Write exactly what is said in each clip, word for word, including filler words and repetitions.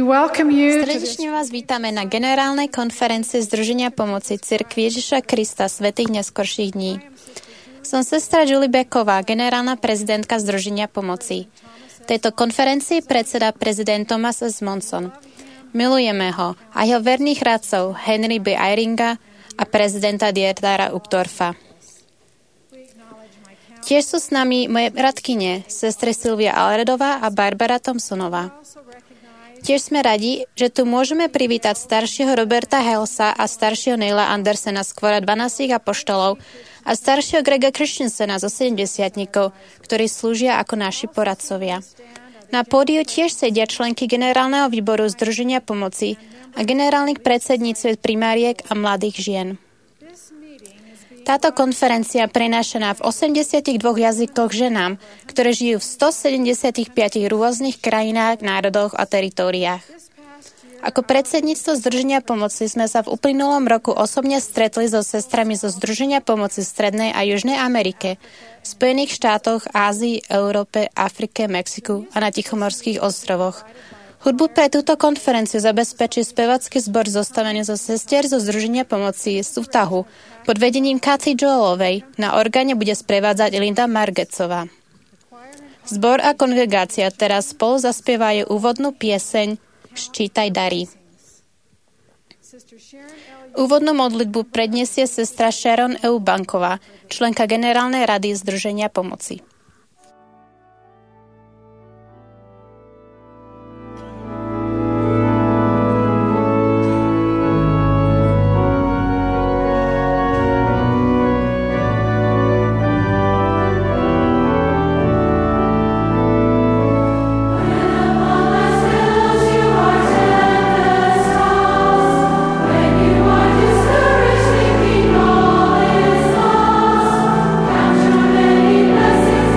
welcome you to this... Srdečne vás vítame na generálnej konferencii Združenia pomoci Cirkvi Ježiša Krista svätých neskorších dní. Som sestra Julie Becková, generálna prezidentka Združenia pomoci. Tejto konferencii predseda prezident Thomas S. Monson. Milujeme ho a jeho verných radcov Henry B. Eyringa a prezidenta Dietara Uchtdorfa. Tiež sú s nami moje radkyne, sestry Silvia Alredová a Barbara Thompsonová. Tiež sme radi, že tu môžeme privítať staršieho Roberta Halesa a staršieho Neila Andersena z kvora dvanástich apoštolov a staršieho Grega Christensena zo sedemdesiatnikov, ktorí slúžia ako naši poradcovia. Na pódiu tiež sedia členky generálneho výboru Združenia pomoci a generálnych predsedníctv primáriek a mladých žien. Táto konferencia prenášaná v osemdesiatich dvoch jazykoch ženám, ktoré žijú v stosedemdesiatich rôznych krajinách, národoch a teritóriách. Ako predsedníctvo Združenia pomoci sme sa v uplynulom roku osobne stretli so sestrami zo Združenia pomoci v Strednej a Južnej Amerike, v Spojených štátoch, Ázii, Európe, Afrike, Mexiku a na Tichomorských ostrovoch. Hudbu pre túto konferenciu zabezpečí spevacký zbor zostavený zo sestier zo Združenia pomoci z Utahu pod vedením Kathy Joelovej. Na orgáne bude sprevádzať Linda Margecová. Zbor a kongregácia teraz spolu zaspievajú úvodnú pieseň Ščítaj dary. Úvodnú modlitbu predniesie sestra Sharon Eubanková, členka generálnej rady Združenia pomoci. Blessings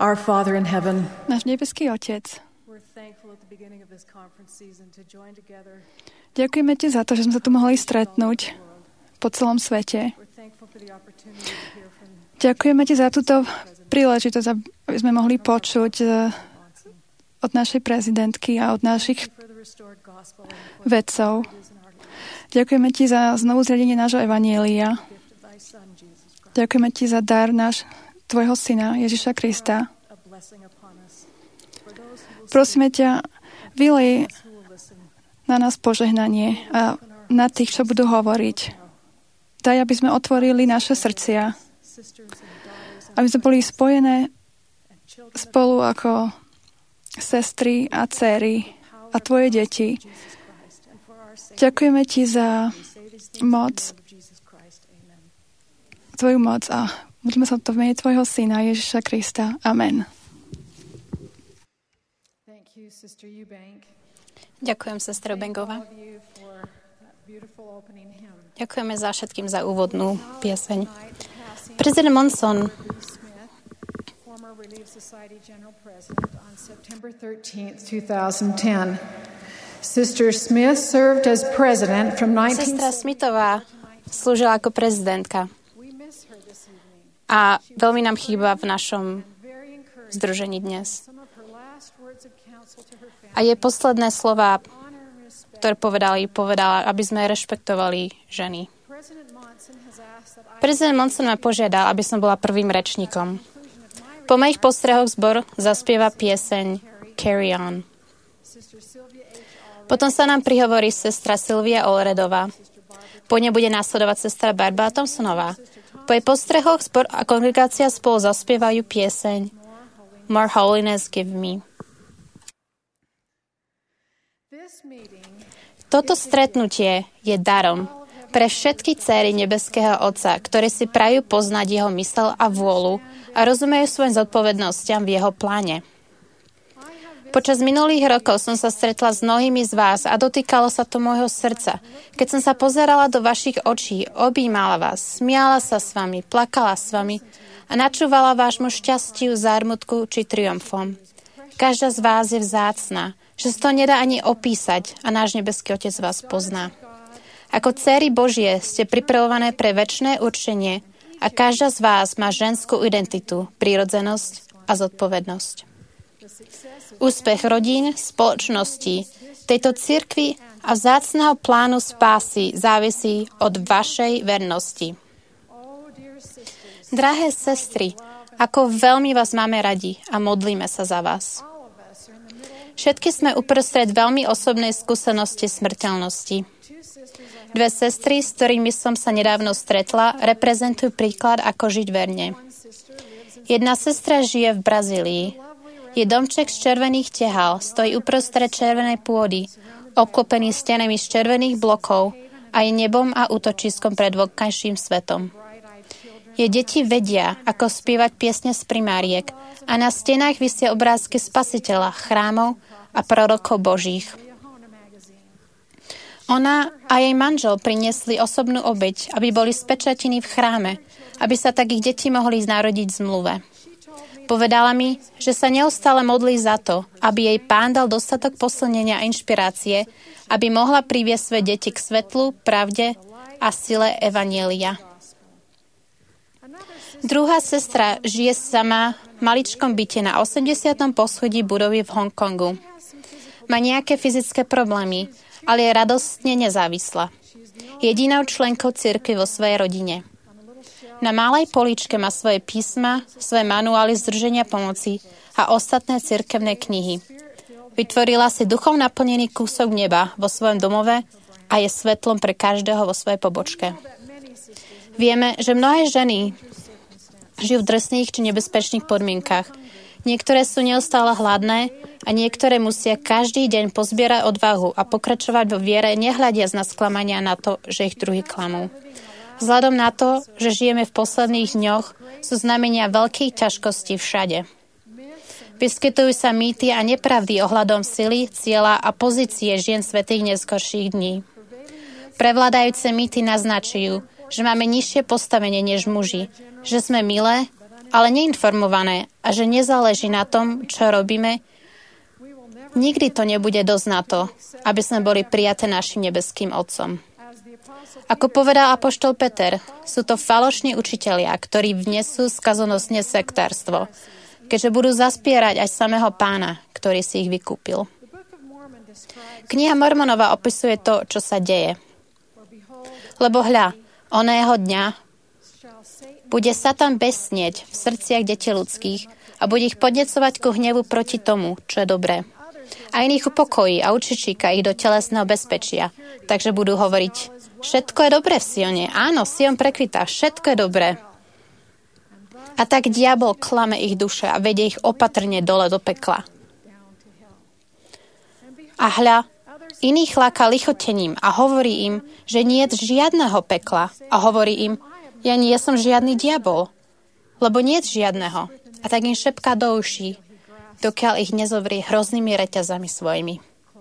Our Father in heaven. Náš nebeský Otec, ďakujeme Ti za to, že sme sa tu mohli stretnúť po celom svete. Ďakujeme Ti za túto príležitosť, aby sme mohli počuť od našej prezidentky a od našich vedcov. Ďakujeme Ti za znovu zriadenie nášho evanjelia. Ďakujeme Ti za dar náš Tvojho Syna, Ježiša Krista. Prosíme ťa, vylej na nás požehnanie a na tých, čo budú hovoriť. Daj, aby sme otvorili naše srdcia, aby sme boli spojené spolu ako sestry a dcéry a Tvoje deti. Ďakujeme Ti za moc, Tvoju moc a modlíme sa to v mene Tvojho Syna, Ježiša Krista. Amen. Ďakujem, sestra Eubanková. Ďakujeme za všetkým za úvodnú pieseň. Prezident Monson Sister Smith served as president from nineteen Sestra Smithová slúžila ako prezidentka. A veľmi nám chýba v našom združení dnes. A jej posledné slova, ktoré povedali, povedala, aby sme rešpektovali ženy. Prezident Monson ma požiadal, aby som bola prvým rečníkom. Po mojich postrehoch zbor zaspieva pieseň Carry On. Potom sa nám prihovorí sestra Sylvia Olredová. Po nej bude následovať sestra Barbara Thompsonová. Po jej postrehoch zbor a kongregácia spolu zaspievajú pieseň More Holiness Give Me. Toto stretnutie je darom pre všetky dcéry nebeského Otca, ktoré si prajú poznať jeho mysel a vôľu a rozumejú svojim zodpovednostiam v jeho pláne. Počas minulých rokov som sa stretla s mnohými z vás a dotýkalo sa to môjho srdca. Keď som sa pozerala do vašich očí, objímala vás, smiala sa s vami, plakala s vami a načúvala vášmu šťastiu, zármutku či triumfom. Každá z vás je vzácna, že sa to nedá ani opísať a náš nebeský Otec vás pozná. Ako dcéry Božie ste pripravované pre večné určenie a každá z vás má ženskú identitu, prírodzenosť a zodpovednosť. Úspech rodín, spoločností, tejto cirkvi a vzácneho plánu spásy závisí od vašej vernosti. Drahé sestry, ako veľmi vás máme radi a modlíme sa za vás. Všetky sme uprostred veľmi osobnej skúsenosti smrteľnosti. Dve sestry, s ktorými som sa nedávno stretla, reprezentujú príklad, ako žiť verne. Jedna sestra žije v Brazílii. Je domček z červených tehál, stojí uprostred červenej pôdy, obklopený stenami z červených blokov a je nebom a útočiskom pred vonkajším svetom. Jej deti vedia, ako spievať piesne z primáriek a na stenách visia obrázky spasiteľa, chrámov a prorokov Božích. Ona a jej manžel priniesli osobnú obeť, aby boli spečatení v chráme, aby sa tak ich deti mohli narodiť v zmluve. Povedala mi, že sa neustále modlí za to, aby jej Pán dal dostatok posilnenia a inšpirácie, aby mohla priviesť svoje deti k svetlu, pravde a sile evanjelia. Druhá sestra žije sama v maličkom byte na osemdesiatom poschodí budovy v Hongkongu. Má nejaké fyzické problémy, ale je radostne nezávislá. Jedinou členkou cirkvi vo svojej rodine. Na malej poličke má svoje písma, svoje manuály združenia pomoci a ostatné cirkevné knihy. Vytvorila si duchom naplnený kúsok neba vo svojom domove a je svetlom pre každého vo svojej pobočke. Vieme, že mnohé ženy žijú v drsných či nebezpečných podmienkach. Niektoré sú neustále hladné a niektoré musia každý deň pozbierať odvahu a pokračovať vo viere, nehľadiac na sklamania na to, že ich druhí klamú. Vzhľadom na to, že žijeme v posledných dňoch, sú znamenia veľkých ťažkostí všade. Vyskytujú sa mýty a nepravdy ohľadom sily, cieľa a pozície žien svätých neskorších dní. Prevládajúce mýty naznačujú, že máme nižšie postavenie než muži, že sme milé ale neinformované a že nezáleží na tom, čo robíme, nikdy to nebude dosť na to, aby sme boli prijaté našim nebeským Otcom. Ako povedal apoštol Peter, sú to falošní učitelia, ktorí vnesú skazonosne sektárstvo, keďže budú zaspierať aj samého Pána, ktorý si ich vykúpil. Kniha Mormonova opisuje to, čo sa deje. Lebo hľa, oného dňa bude Satan besnieť v srdciach detí ľudských a bude ich podnecovať ku hnevu proti tomu, čo je dobré. A iných upokojí a učičíka ich do telesného bezpečia. Takže budú hovoriť, všetko je dobré v Sione. Áno, Sion prekvitá, všetko je dobré. A tak diabol klame ich duše a vedie ich opatrne dole do pekla. A hľa, iných láka lichotením a hovorí im, že nie je žiadneho pekla. A hovorí im, ja nie som žiadny diabol, lebo nie je žiadneho. A tak im šepká do uší, dokiaľ ich nezovrie hroznými reťazami svojimi.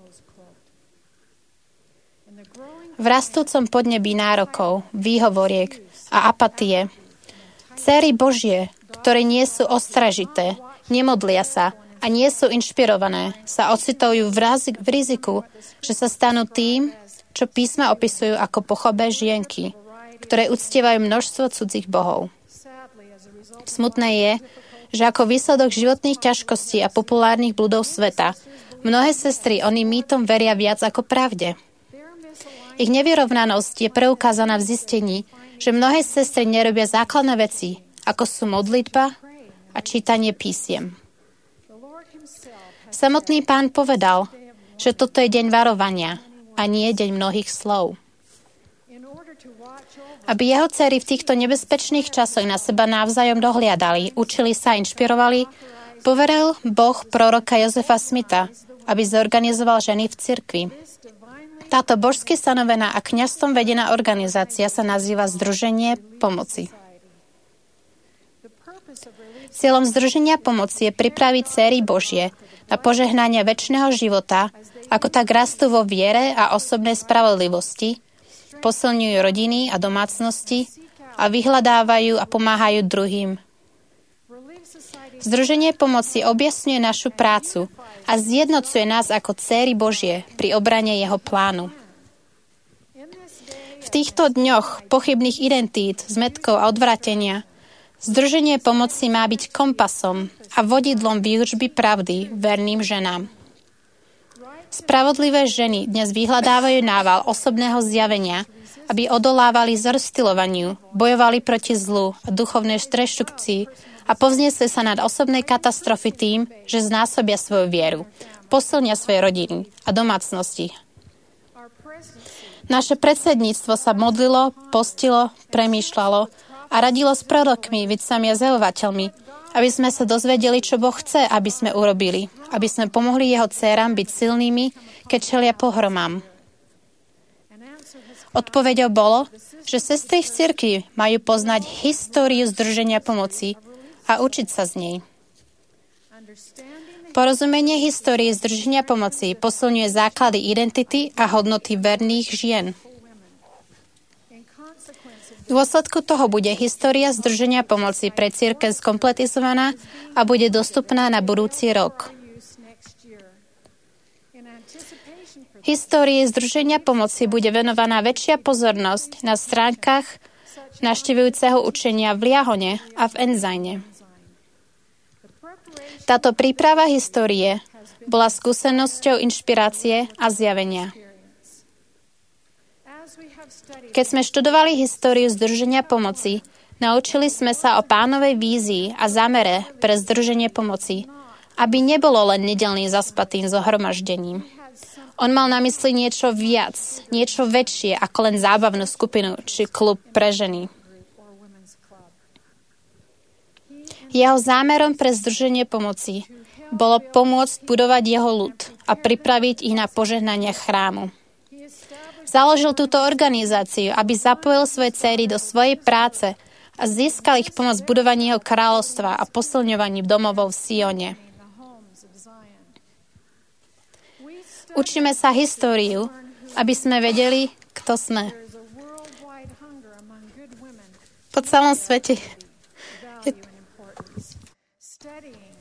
V rastúcom podnebí nárokov, výhovoriek a apatie, dcéry Božie, ktoré nie sú ostražité, nemodlia sa a nie sú inšpirované, sa ocitujú v, razi- v riziku, že sa stanú tým, čo písma opisujú ako pochobé žienky, ktoré uctievajú množstvo cudzích bohov. Smutné je, že ako výsledok životných ťažkostí a populárnych bludov sveta, mnohé sestry oným mýtom veria viac ako pravde. Ich nevyrovnanosť je preukázaná v zistení, že mnohé sestry nerobia základné veci, ako sú modlitba a čítanie písiem. Samotný Pán povedal, že toto je deň varovania a nie deň mnohých slov. Aby jeho dcery v týchto nebezpečných časoch na seba navzájom dohliadali, učili sa a inšpirovali, poveril Boh proroka Josefa Smitha, aby zorganizoval ženy v cirkvi. Táto božsky stanovená a kňazstvom vedená organizácia sa nazýva Združenie pomoci. Cieľom Združenia pomoci je pripraviť dcéry Božie na požehnanie večného života, ako tak rastú vo viere a osobnej spravodlivosti, posilňujú rodiny a domácnosti a vyhľadávajú a pomáhajú druhým. Združenie pomoci objasňuje našu prácu a zjednocuje nás ako dcéry Božie pri obrane jeho plánu. V týchto dňoch pochybných identít, zmätkov a odvratenia Združenie pomoci má byť kompasom a vodidlom výučby pravdy verným ženám. Spravodlivé ženy dnes vyhľadávajú nával osobného zjavenia, aby odolávali zrstilovaniu, bojovali proti zlu a duchovnej štreštrukcii a povzniesli sa nad osobnej katastrofy tým, že znásobia svoju vieru, posilnia svoje rodiny a domácnosti. Naše predsedníctvo sa modlilo, postilo, premýšľalo a radilo s prorokmi, vidcami a zelovateľmi, aby sme sa dozvedeli, čo Boh chce, aby sme urobili, aby sme pomohli jeho dcéram byť silnými, keď čelia pohromám. Odpoveďou bolo, že sestry v cirkvi majú poznať históriu Združenia pomoci a učiť sa z nej. Porozumenie histórie Združenia pomoci posilňuje základy identity a hodnoty verných žien. V dôsledku toho bude história Združenia pomoci pre cirkev skompletizovaná a bude dostupná na budúci rok. Histórii Združenia pomoci bude venovaná väčšia pozornosť na stránkach navštevujúceho učenia v Liahone a v Enzajne. Táto príprava histórie bola skúsenosťou inšpirácie a zjavenia. Keď sme študovali históriu Združenia pomoci, naučili sme sa o Pánovej vízii a zámere pre Združenie pomoci, aby nebolo len nedeľným zaspatým zohromaždením. On mal na mysli niečo viac, niečo väčšie ako len zábavnú skupinu či klub pre ženy. Jeho zámerom pre Združenie pomoci bolo pomôcť budovať jeho ľud a pripraviť ich na požehnanie chrámu. Založil túto organizáciu, aby zapojil svoje dcéry do svojej práce a získal ich pomoc v budovaní jeho kráľovstva a posilňovaní domovov v Sione. Učíme sa históriu, aby sme vedeli, kto sme. Po celom svete je,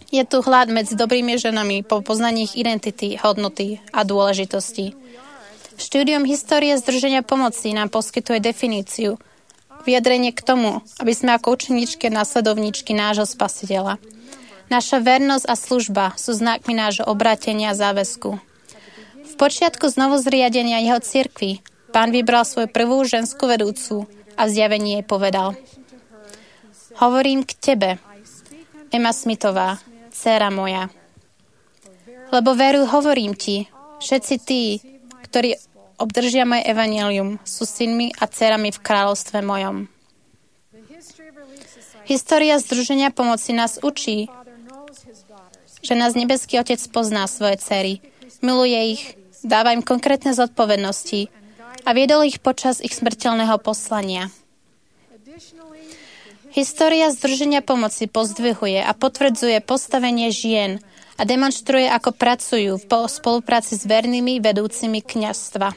Je tu hlad medzi dobrými ženami po poznaní ich identity, hodnoty a dôležitosti. Štúdium histórie Združenia pomoci nám poskytuje definíciu, vyjadrenie k tomu, aby sme ako učeničky a nasledovníčky nášho Spasiteľa. Naša vernosť a služba sú znakmi nášho obrátenia a záväzku. V počiatku znovu zriadenia jeho cirkvi Pán vybral svoju prvú ženskú vedúcu a v zjavení jej povedal: Hovorím k tebe, Emma Smithová, dcéra moja. Lebo veru hovorím ti, všetci tí, ktorí obdržia moje evanjelium, sú synmi a dcerami v kráľovstve mojom. História Združenia pomoci nás učí, že nás nebeský Otec pozná svoje dcery, miluje ich, dáva im konkrétne zodpovednosti a viedol ich počas ich smrteľného poslania. História Združenia pomoci pozdvihuje a potvrdzuje postavenie žien a demonstruje, ako pracujú v spolupráci s vernými vedúcimi kňazstva.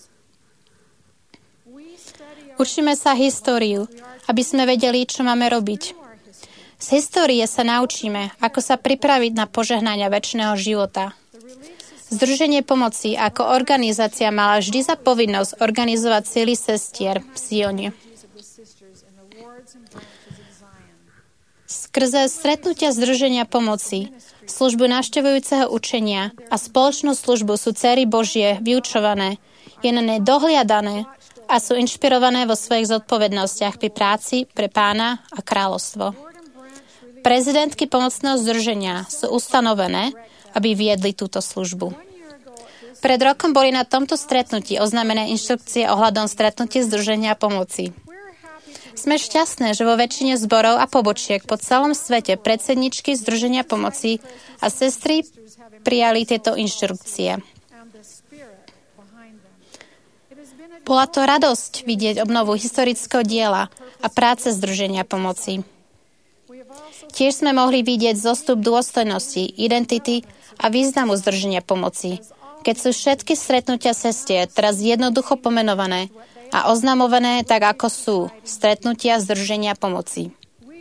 Učíme sa históriu, aby sme vedeli, čo máme robiť. Z histórie sa naučíme, ako sa pripraviť na požehnania večného života. Združenie pomoci ako organizácia mala vždy za povinnosť organizovať síly sestier v Sione. Skrze stretnutia Združenia pomoci, službu navštevujúceho učenia a spoločnú službu sú dcery Božie vyučované, je na ne dohliadané a sú inšpirované vo svojich zodpovednostiach pri práci pre Pána a kráľovstvo. Prezidentky pomocného združenia sú ustanovené, aby viedli túto službu. Pred rokom boli na tomto stretnutí oznámené inštrukcie ohľadom stretnutia Združenia pomoci. Sme šťastné, že vo väčšine zborov a pobočiek po celom svete predsedničky Združenia pomoci a sestry prijali tieto inštrukcie. Bola to radosť vidieť obnovu historického diela a práce Združenia pomoci. Tiež sme mohli vidieť zostup dôstojnosti, identity a významu Združenia pomoci, keď sú všetky stretnutia sestier teraz jednoducho pomenované a oznamované tak, ako sú stretnutia Združenia pomoci.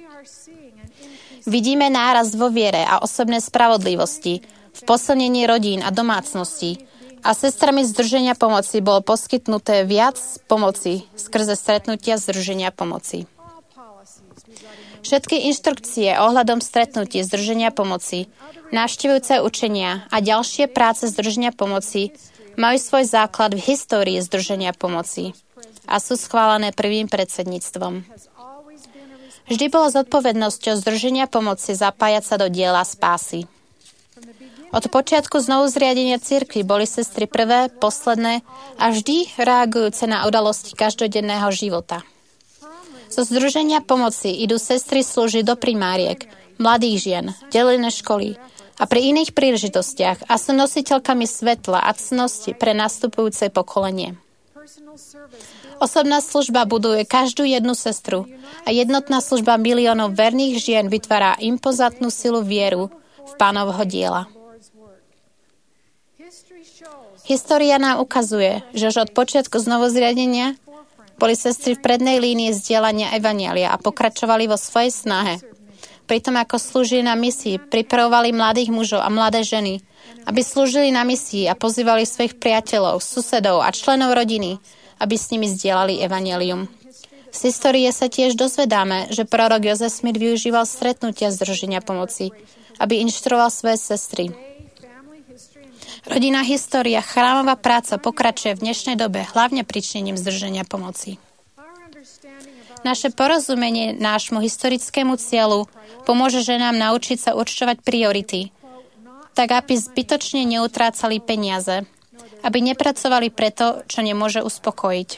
Vidíme nárast vo viere a osobnej spravodlivosti, v posilnení rodín a domácností a sestrami Združenia pomoci bolo poskytnuté viac pomoci skrze stretnutia Združenia pomoci. Všetky inštrukcie ohľadom stretnutí Združenia pomoci, navštevujúce učenia a ďalšie práce Združenia pomoci majú svoj základ v histórii Združenia pomoci a sú schválené prvým predsedníctvom. Vždy bolo zodpovednosťou Združenia pomoci zapájať sa do diela spásy. Od počiatku znovu zriadenia cirkvi boli sestry prvé, posledné a vždy reagujúce na udalosti každodenného života. Zo Združenia pomoci idú sestry slúžiť do primáriek, mladých žien, delené školy a pri iných príležitostiach a sú nositeľkami svetla a cnosti pre nastupujúce pokolenie. Osobná služba buduje každú jednu sestru a jednotná služba miliónov verných žien vytvára impozantnú silu vieru v Pánovho diela. História nám ukazuje, že už od počiatku znovuzriadenia boli sestry v prednej línii zdieľania evanjelia a pokračovali vo svojej snahe. Pritom ako slúžili na misii, pripravovali mladých mužov a mladé ženy, aby slúžili na misii a pozývali svojich priateľov, susedov a členov rodiny, aby s nimi zdieľali evanjelium. Z histórie sa tiež dozvedáme, že prorok Jozef Smith využíval stretnutia Združenia pomoci, aby inštruoval svoje sestry. Rodinná história, chrámová práca pokračuje v dnešnej dobe hlavne príčinením Združenia pomoci. Naše porozumenie nášmu historickému cieľu pomôže ženám naučiť sa určovať priority, tak aby zbytočne neutrácali peniaze, aby nepracovali preto, čo nemôže uspokojiť.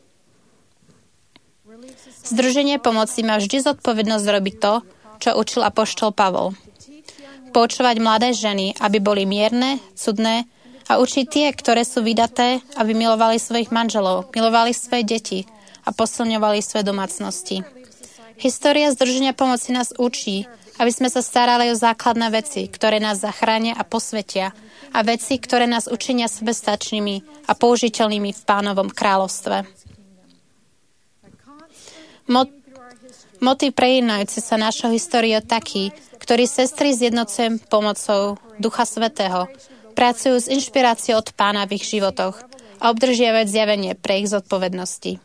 Združenie pomoci má vždy zodpovednosť robiť to, čo učil apoštol Pavol. Poučovať mladé ženy, aby boli mierne, cudné a učiť tie, ktoré sú vydaté, aby milovali svojich manželov, milovali svoje deti a posilňovali svoje domácnosti. História Združenia pomoci nás učí, aby sme sa starali o základné veci, ktoré nás zachránia a posvetia, a veci, ktoré nás učinia sebestačnými a použiteľnými v Pánovom kráľovstve. Mo- Motív prejednajúci sa našou históriou taký, ktorý sestry zjednocujem pomocou Ducha Svätého, pracujú s inšpiráciou od Pána v ich životoch a obdržiavajú zjavenie pre ich zodpovednosti.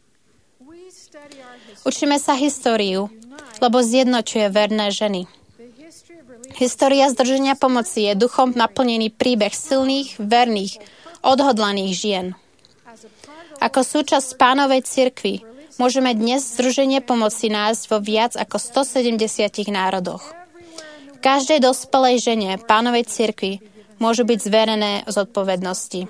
Učíme sa históriu, lebo zjednočuje verné ženy. História Združenia pomoci je duchom naplnený príbeh silných, verných, odhodlaných žien. Ako súčasť Pánovej cirkvi môžeme dnes Združenie pomoci nájsť vo viac ako stosedemdesiatich národoch. Každej dospelej žene Pánovej cirkvi môžu byť zverené zodpovednosti.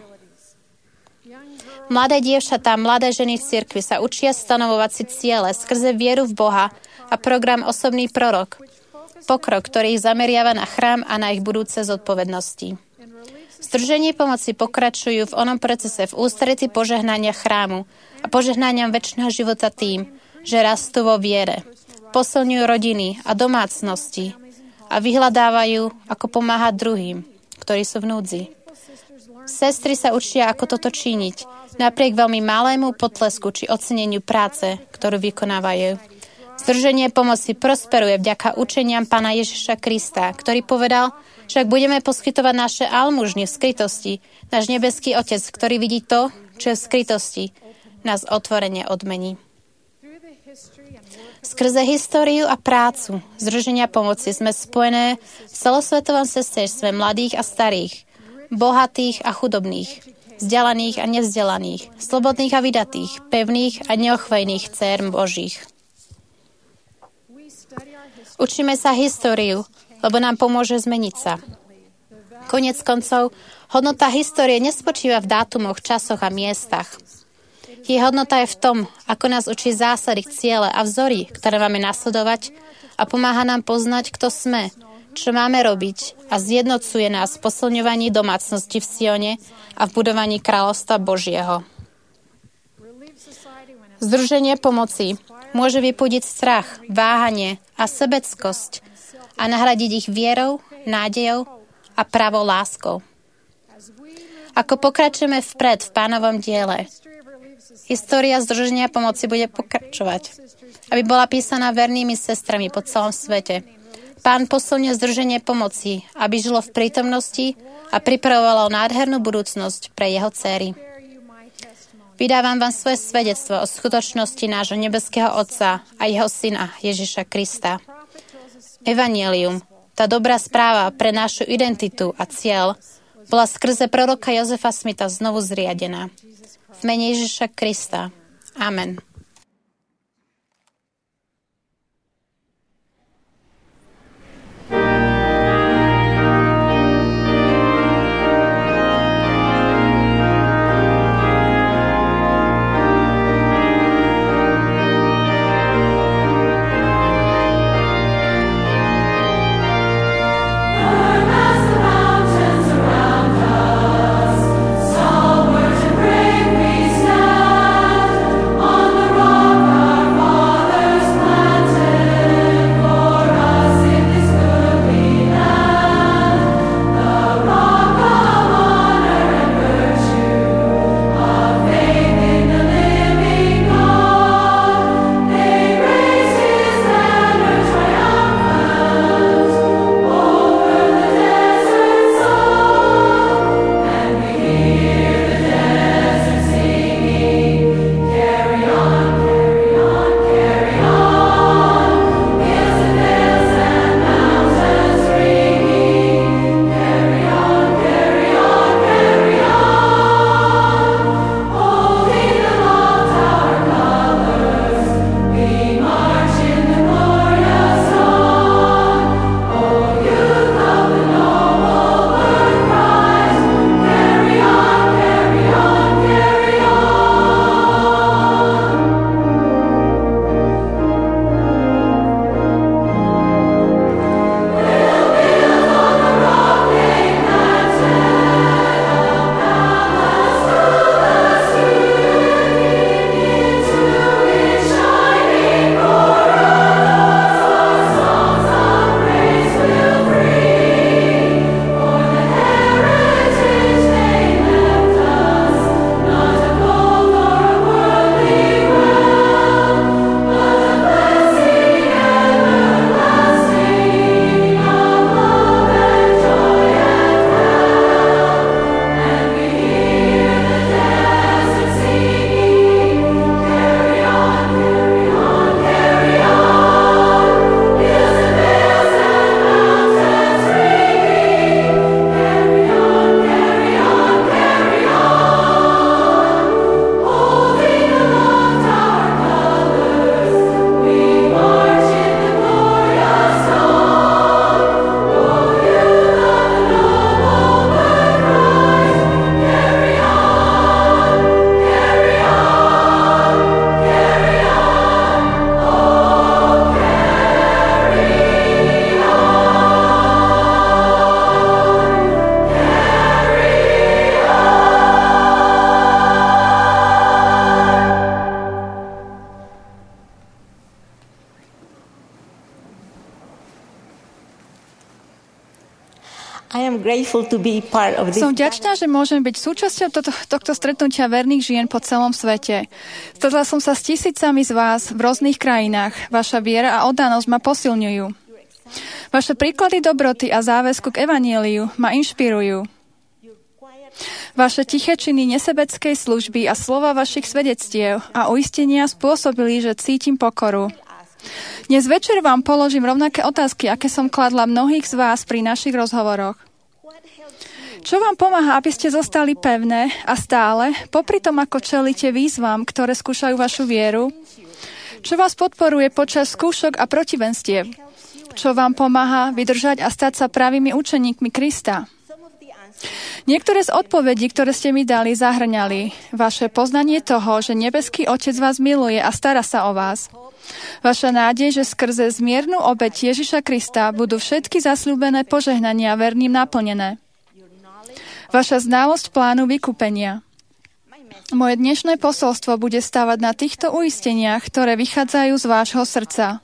Mladé dievčatá, mladé ženy v cirkvi sa učia stanovovať si ciele skrze vieru v Boha a program Osobný prorok, pokrok, ktorý ich zameriava na chrám a na ich budúce zodpovednosti. Združenie pomoci pokračujú v onom procese v ústretí požehnania chrámu a požehnaniam večného života tým, že rastú vo viere, posilňujú rodiny a domácnosti a vyhľadávajú, ako pomáhať druhým, ktorí sú v núdzi. Sestry sa učia, ako toto činiť, napriek veľmi malému potlesku či oceneniu práce, ktorú vykonávajú. Združenie pomoci prosperuje vďaka učeniam Pána Ježiša Krista, ktorý povedal, že ak budeme poskytovať naše almužne v skrytosti, náš nebeský Otec, ktorý vidí to, čo je v skrytosti, nás otvorene odmení. Skrze históriu a prácu Združenia pomoci sme spojené v celosvetovom sesterstve mladých a starých, bohatých a chudobných, vzdelaných a nevzdelaných, slobodných a vydatých, pevných a neochvejných dcér Božích. Učíme sa históriu, lebo nám pomôže zmeniť sa. Koniec koncov, hodnota histórie nespočíva v dátumoch, časoch a miestach. Jej hodnota je v tom, ako nás učí zásady, ciele a vzory, ktoré máme nasledovať a pomáha nám poznať, kto sme, čo máme robiť a zjednocuje nás v posilňovaní domácnosti v Sione a v budovaní kráľovstva Božieho. Združenie pomoci môže vypudiť strach, váhanie a sebeckosť a nahradiť ich vierou, nádejou a pravou láskou. Ako pokračujeme vpred v Pánovom diele, história Združenia pomoci bude pokračovať, aby bola písaná vernými sestrami po celom svete. Pán posilňuje Združenie pomoci, aby žilo v prítomnosti a pripravovalo nádhernú budúcnosť pre jeho dcéry. Vydávam vám svoje svedectvo o skutočnosti nášho nebeského Otca a jeho Syna Ježiša Krista. Evangelium, tá dobrá správa pre našu identitu a cieľ, bola skrze proroka Jozefa Smitha znovu zriadená. V mene Ježiša Krista. Amen. On the Som vďačná, že môžem byť súčasťou tohto, tohto stretnutia verných žien po celom svete. Stretla som sa s tisícami z vás v rôznych krajinách. Vaša viera a oddanosť ma posilňujú. Vaše príklady dobroty a záväzku k evanjeliu ma inšpirujú. Vaše tiché činy nesebeckej služby a slova vašich svedectiev a uistenia spôsobili, že cítim pokoru. Dnes večer vám položím rovnaké otázky, aké som kladla mnohých z vás pri našich rozhovoroch. Čo vám pomáha, aby ste zostali pevné a stále, popri tom, ako čelíte výzvam, ktoré skúšajú vašu vieru? Čo vás podporuje počas skúšok a protivenstiev? Čo vám pomáha vydržať a stať sa pravými učeníkmi Krista? Niektoré z odpovedí, ktoré ste mi dali, zahrňali vaše poznanie toho, že nebeský Otec vás miluje a stará sa o vás. Vaša nádej, že skrze zmiernu obeť Ježiša Krista budú všetky zasľúbené požehnania verným naplnené. Vaša znalosť plánu vykúpenia. Moje dnešné posolstvo bude stávať na týchto uisteniach, ktoré vychádzajú z vášho srdca.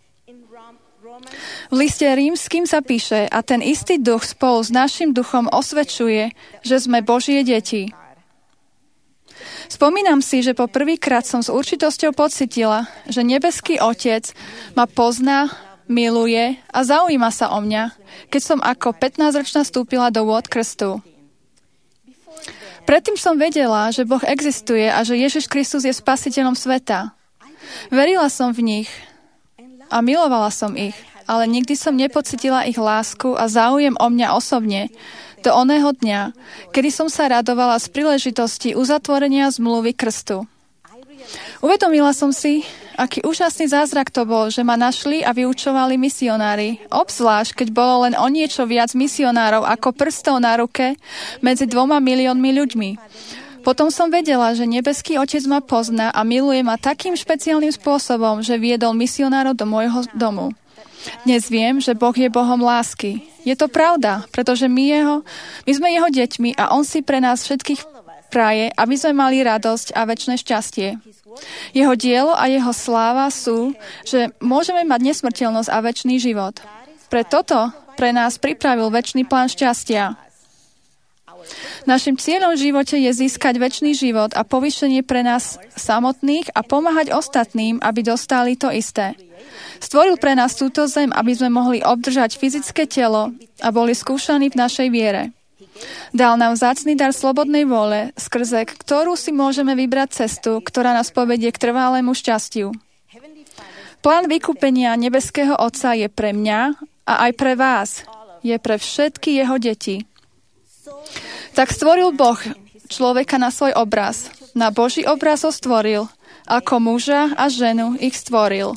V liste Rímskym sa píše, a ten istý duch spolu s našim duchom osvedčuje, že sme Božie deti. Spomínam si, že po prvýkrát som s určitosťou pocitila, že nebeský Otec ma pozná, miluje a zaujíma sa o mňa, keď som ako pätnásťročná vstúpila do vôd krstu. Predtým som vedela, že Boh existuje a že Ježiš Kristus je spasiteľom sveta. Verila som v nich a milovala som ich, ale nikdy som nepocitila ich lásku a záujem o mňa osobne do oného dňa, kedy som sa radovala z príležitosti uzatvorenia zmluvy krstu. Uvedomila som si, aký úžasný zázrak to bol, že ma našli a vyučovali misionári, obzvlášť keď bolo len o niečo viac misionárov ako prstov na ruke medzi dvoma miliónmi ľuďmi. Potom som vedela, že nebeský Otec ma pozná a miluje ma takým špeciálnym spôsobom, že viedol misionárov do môjho domu. Dnes viem, že Boh je Bohom lásky. Je to pravda, pretože my, jeho, my sme jeho deťmi a on si pre nás všetkých praje, aby sme mali radosť a večné šťastie. Jeho dielo a jeho sláva sú, že môžeme mať nesmrteľnosť a večný život. Pre toto pre nás pripravil večný plán šťastia. Našim cieľom v živote je získať večný život a povýšenie pre nás samotných a pomáhať ostatným, aby dostali to isté. Stvoril pre nás túto zem, aby sme mohli obdržať fyzické telo a boli skúšaní v našej viere. Dal nám vzácny dar slobodnej vôle, skrze ktorú si môžeme vybrať cestu, ktorá nás povedie k trvalému šťastiu. Plán vykúpenia nebeského Otca je pre mňa a aj pre vás. Je pre všetky jeho deti. Tak stvoril Boh človeka na svoj obraz. Na Boží obraz ho stvoril. Ako muža a ženu ich stvoril.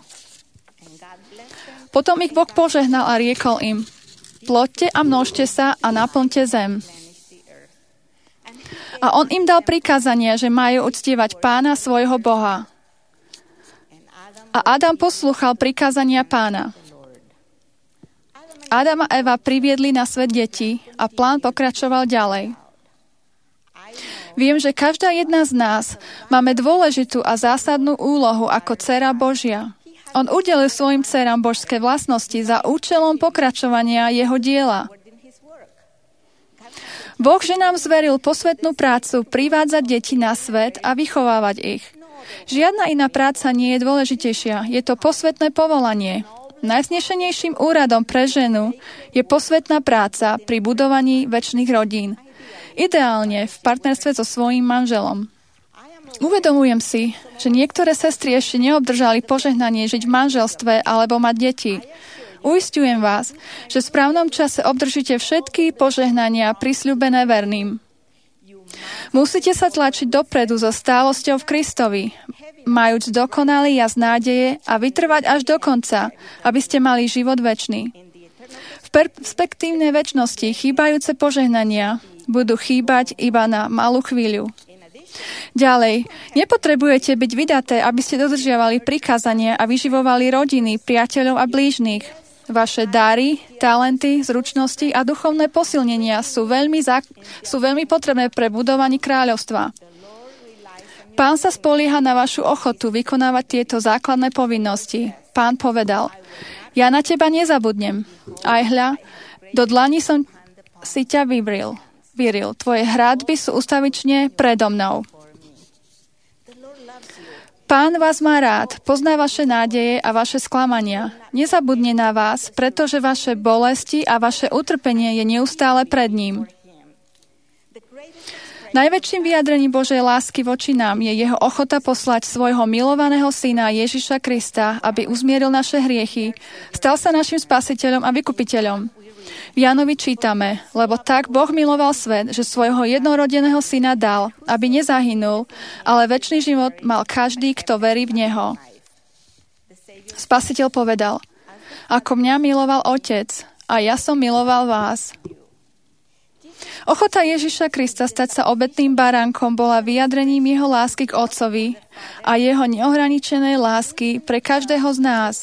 Potom ich Boh požehnal a riekol im: Ploďte a množte sa a naplňte zem. A on im dal prikázanie, že majú uctievať Pána svojho Boha. A Adam poslúchal prikázania Pána. Adam a Eva priviedli na svet deti a plán pokračoval ďalej. Viem, že každá jedna z nás máme dôležitú a zásadnú úlohu ako dcera Božia. On udelil svojim dcerám božské vlastnosti za účelom pokračovania jeho diela. Boh, že nám zveril posvätnú prácu privádzať deti na svet a vychovávať ich. Žiadna iná práca nie je dôležitejšia. Je to posvätné povolanie. Najvznešenejším úradom pre ženu je posvätná práca pri budovaní večných rodín. Ideálne v partnerstve so svojím manželom. Uvedomujem si, že niektoré sestry ešte neobdržali požehnanie žiť v manželstve alebo mať deti. Uisťujem vás, že v správnom čase obdržíte všetky požehnania prisľúbené verným. Musíte sa tlačiť dopredu so stálosťou v Kristovi, majúc dokonalý jas nádeje a vytrvať až do konca, aby ste mali život večný. V perspektívnej večnosti chýbajúce požehnania budú chýbať iba na malú chvíľu. Ďalej, nepotrebujete byť vydaté, aby ste dodržiavali prikázania a vyživovali rodiny, priateľov a blížnych. Vaše dary, talenty, zručnosti a duchovné posilnenia sú veľmi, zá... sú veľmi potrebné pre budovanie kráľovstva. Pán sa spolieha na vašu ochotu vykonávať tieto základné povinnosti. Pán povedal: Ja na teba nezabudnem. Aj hľa, do dlani som si ťa vybril. Vyril. Tvoje hradby sú ustavične predo mnou. Pán vás má rád, pozná vaše nádeje a vaše sklamania. Nezabudne na vás, pretože vaše bolesti a vaše utrpenie je neustále pred ním. Najväčším vyjadrením Božej lásky voči nám je jeho ochota poslať svojho milovaného syna Ježiša Krista, aby uzmieril naše hriechy, stal sa našim spasiteľom a vykupiteľom. V Jánovi čítame, lebo tak Boh miloval svet, že svojho jednorodeného syna dal, aby nezahynul, ale večný život mal každý, kto verí v neho. Spasiteľ povedal, ako mňa miloval Otec, a ja som miloval vás. Ochota Ježiša Krista stať sa obetným baránkom bola vyjadrením jeho lásky k Otcovi a jeho neohraničenej lásky pre každého z nás.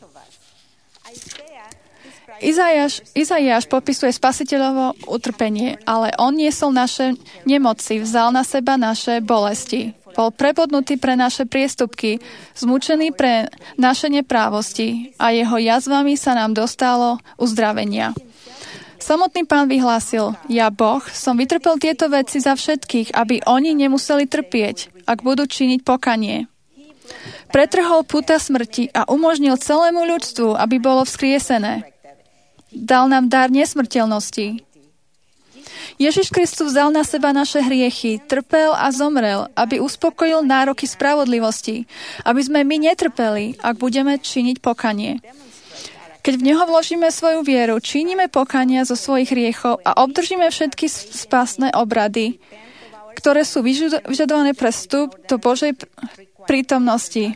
Izaiáš, Izaiáš popisuje spasiteľovo utrpenie, ale on niesol naše nemoci, vzal na seba naše bolesti. Bol prebodnutý pre naše priestupky, zmučený pre naše neprávosti a jeho jazvami sa nám dostalo uzdravenia. Samotný Pán vyhlásil, ja Boh som vytrpel tieto veci za všetkých, aby oni nemuseli trpieť, ak budú činiť pokanie. Pretrhol púta smrti a umožnil celému ľudstvu, aby bolo vzkriesené. Dal nám dar nesmrteľnosti. Ježiš Kristus vzal na seba naše hriechy, trpel a zomrel, aby uspokojil nároky spravodlivosti, aby sme my netrpeli, ak budeme činiť pokanie. Keď v Neho vložíme svoju vieru, činíme pokania zo svojich hriechov a obdržíme všetky spásne obrady, ktoré sú vyžadované pre vstup do Božej prítomnosti.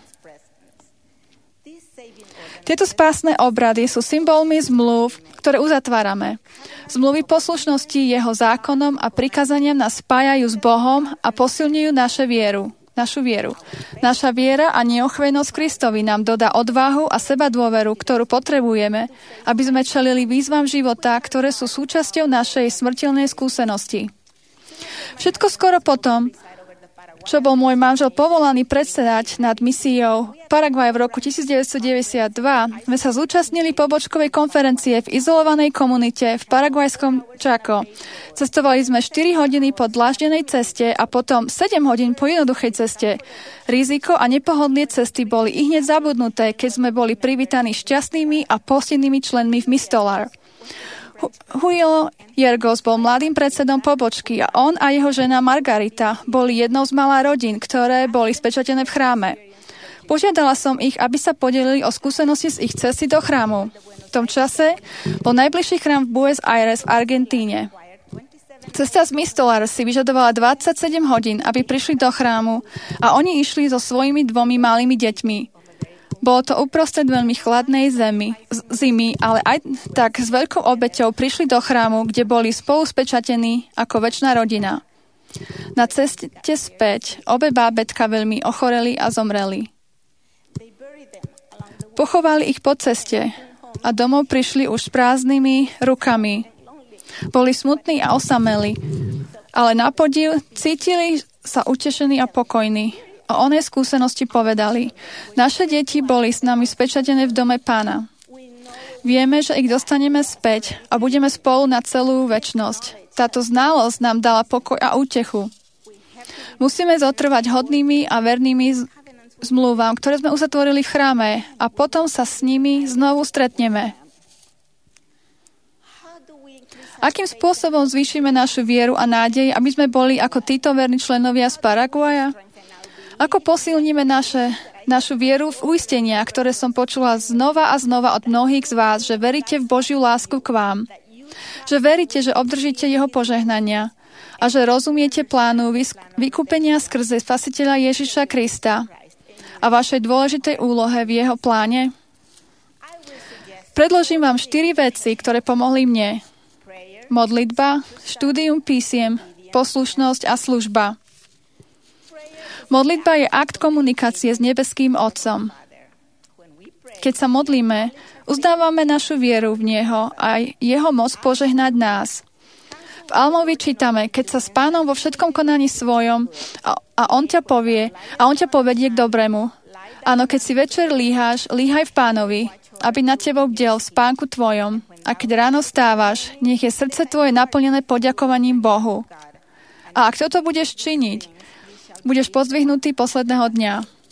Tieto spásne obrady sú symbolmi zmluv, ktoré uzatvárame. Zmluvy poslušnosti jeho zákonom a prikazaniam nás spájajú s Bohom a posilňujú naše vieru. Našu vieru. Naša viera a neochvejnosť Kristovi nám dodá odvahu a sebadôveru, ktorú potrebujeme, aby sme čelili výzvam života, ktoré sú súčasťou našej smrteľnej skúsenosti. Všetko skoro potom, čo bol môj manžel povolaný predsedať nad misiou Paraguaj v roku devätnásťstodeväťdesiatdva, sme sa zúčastnili pobočkovej konferencie v izolovanej komunite v paraguajskom Chaco. Cestovali sme štyri hodiny po dláždenej ceste a potom sedem hodín po jednoduchej ceste. Riziko a nepohodlie cesty boli ihneď zabudnuté, keď sme boli privítaní šťastnými a postenými členmi v Mistolar. Julio Jergos bol mladým predsedom pobočky a on a jeho žena Margarita boli jednou z malá rodín, ktoré boli spečatené v chráme. Požiadala som ich, aby sa podelili o skúsenosti z ich cesty do chrámu. V tom čase bol najbližší chrám v Buenos Aires v Argentíne. Cesta z Mistolar si vyžadovala dvadsaťsedem hodín, aby prišli do chrámu a oni išli so svojimi dvomi malými deťmi. Bolo to uprostred veľmi chladnej zemi, zimy, ale aj tak s veľkou obeťou prišli do chrámu, kde boli spolu spečatení ako večná rodina. Na ceste späť obe bábätka veľmi ochoreli a zomreli. Pochovali ich po ceste a domov prišli už s prázdnymi rukami. Boli smutní a osamelí, ale na podiv cítili sa utešení a pokojní. O onej skúsenosti povedali, naše deti boli s nami spečatené v dome Pána. Vieme, že ich dostaneme späť a budeme spolu na celú večnosť. Táto znalosť nám dala pokoj a útechu. Musíme zotrvať hodnými a vernými zmluvám, ktoré sme uzatvorili v chráme a potom sa s nimi znovu stretneme. Akým spôsobom zvýšime našu vieru a nádej, aby sme boli ako títo verní členovia z Paraguaja? Ako posilníme naše, našu vieru v uistenia, ktoré som počula znova a znova od mnohých z vás, že veríte v Božiu lásku k vám, že veríte, že obdržíte jeho požehnania a že rozumiete plánu vykúpenia skrze Spasiteľa Ježiša Krista a vašej dôležitej úlohe v jeho pláne? Predložím vám štyri veci, ktoré pomohli mne. Modlitba, štúdium písiem, poslušnosť a služba. Modlitba je akt komunikácie s nebeským Otcom. Keď sa modlíme, uznávame našu vieru v Neho a jeho moc požehnať nás. V Almovi čítame, keď sa s Pánom vo všetkom konaní svojom a, a on ťa povie, a on ťa povedie k dobrému. Áno, keď si večer líháš, líhaj v Pánovi, aby nad tebou bdel v spánku tvojom A keď ráno stávaš, nech je srdce tvoje naplnené poďakovaním Bohu. A ak toto budeš činiť, budeš pozdvihnutý posledného dňa.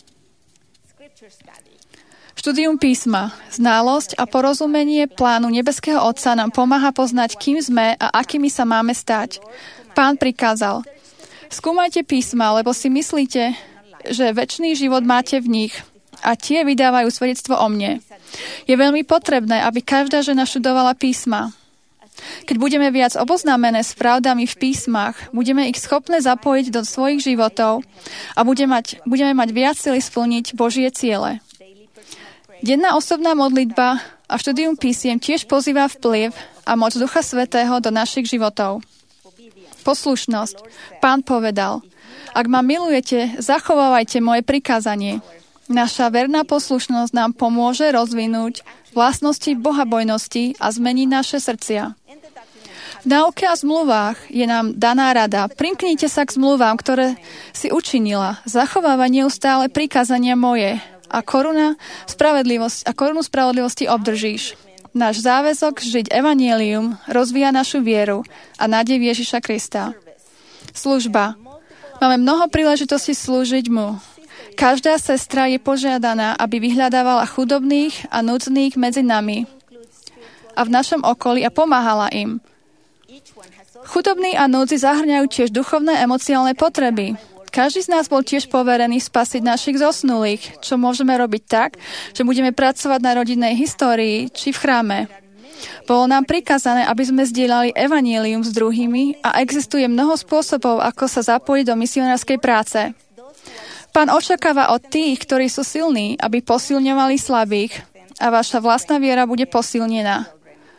Štúdium písma, znalosť a porozumenie plánu nebeského Otca nám pomáha poznať, kým sme a akými sa máme stať. Pán prikázal: skúmajte písma, lebo si myslíte, že večný život máte v nich a tie vydávajú svedectvo o mne. Je veľmi potrebné, aby každá žena študovala písma. Keď budeme viac oboznámené s pravdami v písmach, budeme ich schopné zapojiť do svojich životov a budeme mať, budeme mať viac sily splniť Božie ciele. Denná osobná modlitba a štúdium písiem tiež pozýva vplyv a moc Ducha Svätého do našich životov. Poslušnosť. Pán povedal: ak ma milujete, zachovávajte moje prikázanie. Naša verná poslušnosť nám pomôže rozvinúť vlastnosti bohabojnosti a zmeniť naše srdcia. V náuke a zmluvách je nám daná rada: primknite sa k zmluvám, ktoré si učinila. Zachovávaj neustále prikázania moje a koruna spravedlivosť a korunu spravodlivosti obdržíš. Náš záväzok žiť evanjelium rozvíja našu vieru a nádej Ježiša Krista. Služba. Máme mnoho príležitostí slúžiť mu. Každá sestra je požiadaná, aby vyhľadávala chudobných a núdznych medzi nami a v našom okolí a pomáhala im. Chudobní a núdzi zahrňajú tiež duchovné emociálne potreby. Každý z nás bol tiež poverený spasiť našich zosnulých, čo môžeme robiť tak, že budeme pracovať na rodinnej histórii či v chráme. Bolo nám prikázané, aby sme zdieľali evanjelium s druhými a existuje mnoho spôsobov, ako sa zapojiť do misionárskej práce. Pán očakáva od tých, ktorí sú silní, aby posilňovali slabých a vaša vlastná viera bude posilnená.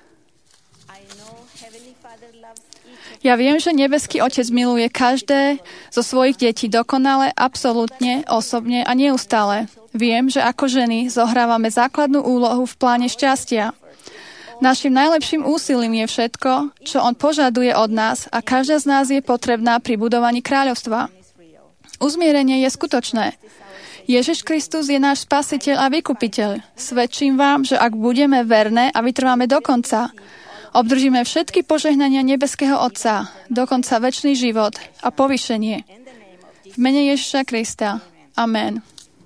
Ja viem, že nebeský Otec miluje každé zo svojich detí dokonale, absolútne, osobne a neustále. Viem, že ako ženy zohrávame základnú úlohu v pláne šťastia. Naším najlepším úsilím je všetko, čo on požaduje od nás a každá z nás je potrebná pri budovaní kráľovstva. Uzmierenie je skutočné. Ježiš Kristus je náš spasiteľ a vykupiteľ. Svedčím vám, že ak budeme verné a vytrváme do konca, obdržíme všetky požehnania nebeského Otca, dokonca večný život a povýšenie. V mene Ježiša Krista. Amen.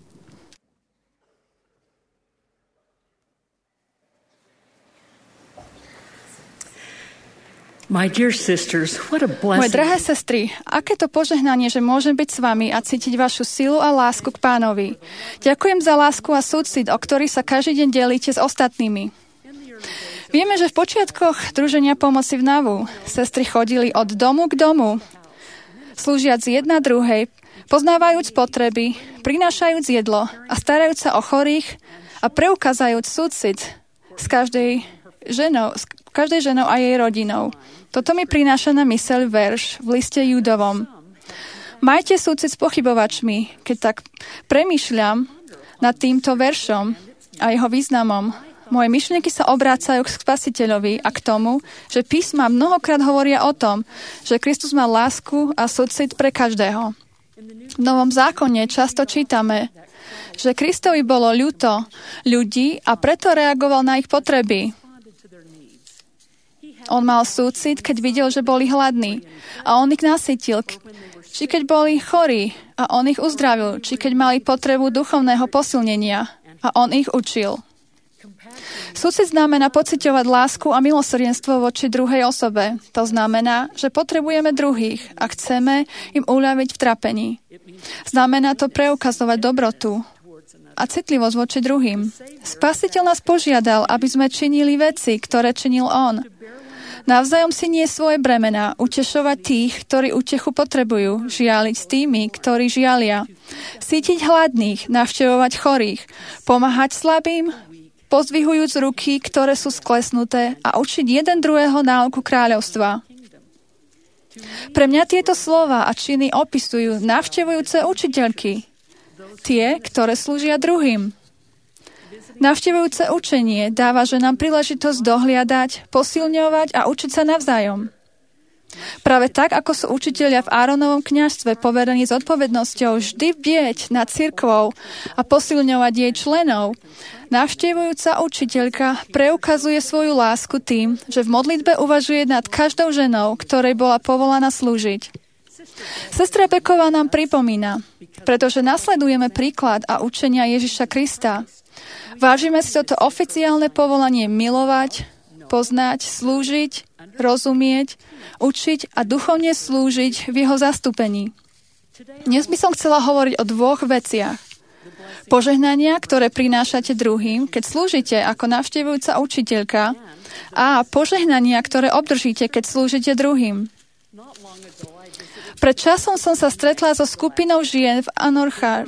My dear sisters, what a blessing. Moje drahé sestry, aké to požehnanie, že môžem byť s vami a cítiť vašu silu a lásku k Pánovi. Ďakujem za lásku a súcit, o ktorý sa každý deň delíte s ostatnými. Vieme, že v počiatkoch Druženia pomoci v Navu sestry chodili od domu k domu, slúžiac jedna druhej, poznávajúc potreby, prinášajúc jedlo a starajúc sa o chorých a preukazajúc súcit s každej ženou, s každej ženou a jej rodinou. Toto mi prináša na myseľ verš v liste Judovom. Majte súcit s pochybovačmi, keď tak premýšľam nad týmto veršom a jeho významom. Moje myšlienky sa obrácajú k Spasiteľovi a k tomu, že písma mnohokrát hovoria o tom, že Kristus má lásku a súcit pre každého. V Novom zákone často čítame, že Kristovi bolo ľúto ľudí a preto reagoval na ich potreby. On mal súcit, keď videl, že boli hladní a on ich nasytil, či keď boli chorí a on ich uzdravil, či keď mali potrebu duchovného posilnenia a on ich učil. Súcit znamená pociťovať lásku a milosrdenstvo voči druhej osobe. To znamená, že potrebujeme druhých a chceme im uľaviť v trapení. Znamená to preukazovať dobrotu a citlivosť voči druhým. Spasiteľ nás požiadal, aby sme činili veci, ktoré činil on. Navzájom si nie svoje bremená, utešovať tých, ktorí utechu potrebujú, žialiť s tými, ktorí žialia, cítiť hladných, navštevovať chorých, pomáhať slabým, pozdvihujúc ruky, ktoré sú sklesnuté a učiť jeden druhého náuku kráľovstva. Pre mňa tieto slova a činy opisujú navštevujúce učiteľky, tie, ktoré slúžia druhým. Navštevujúce učenie dáva ženám príležitosť dohliadať, posilňovať a učiť sa navzájom. Práve tak, ako sú učitelia v Áronovom kňazstve poverení s odpovednosťou vždy bdieť nad cirkvou a posilňovať jej členov, navštevujúca učiteľka preukazuje svoju lásku tým, že v modlitbe uvažuje nad každou ženou, ktorej bola povolaná slúžiť. Sestra Beková nám pripomína, pretože nasledujeme príklad a učenia Ježiša Krista. Vážime si toto oficiálne povolanie milovať, poznať, slúžiť, rozumieť, učiť a duchovne slúžiť v jeho zastúpení. Dnes by som chcela hovoriť o dvoch veciach. Požehnania, ktoré prinášate druhým, keď slúžite ako navštevujúca učiteľka, a požehnania, ktoré obdržíte, keď slúžite druhým. Pred časom som sa stretla so skupinou žien v Anorchách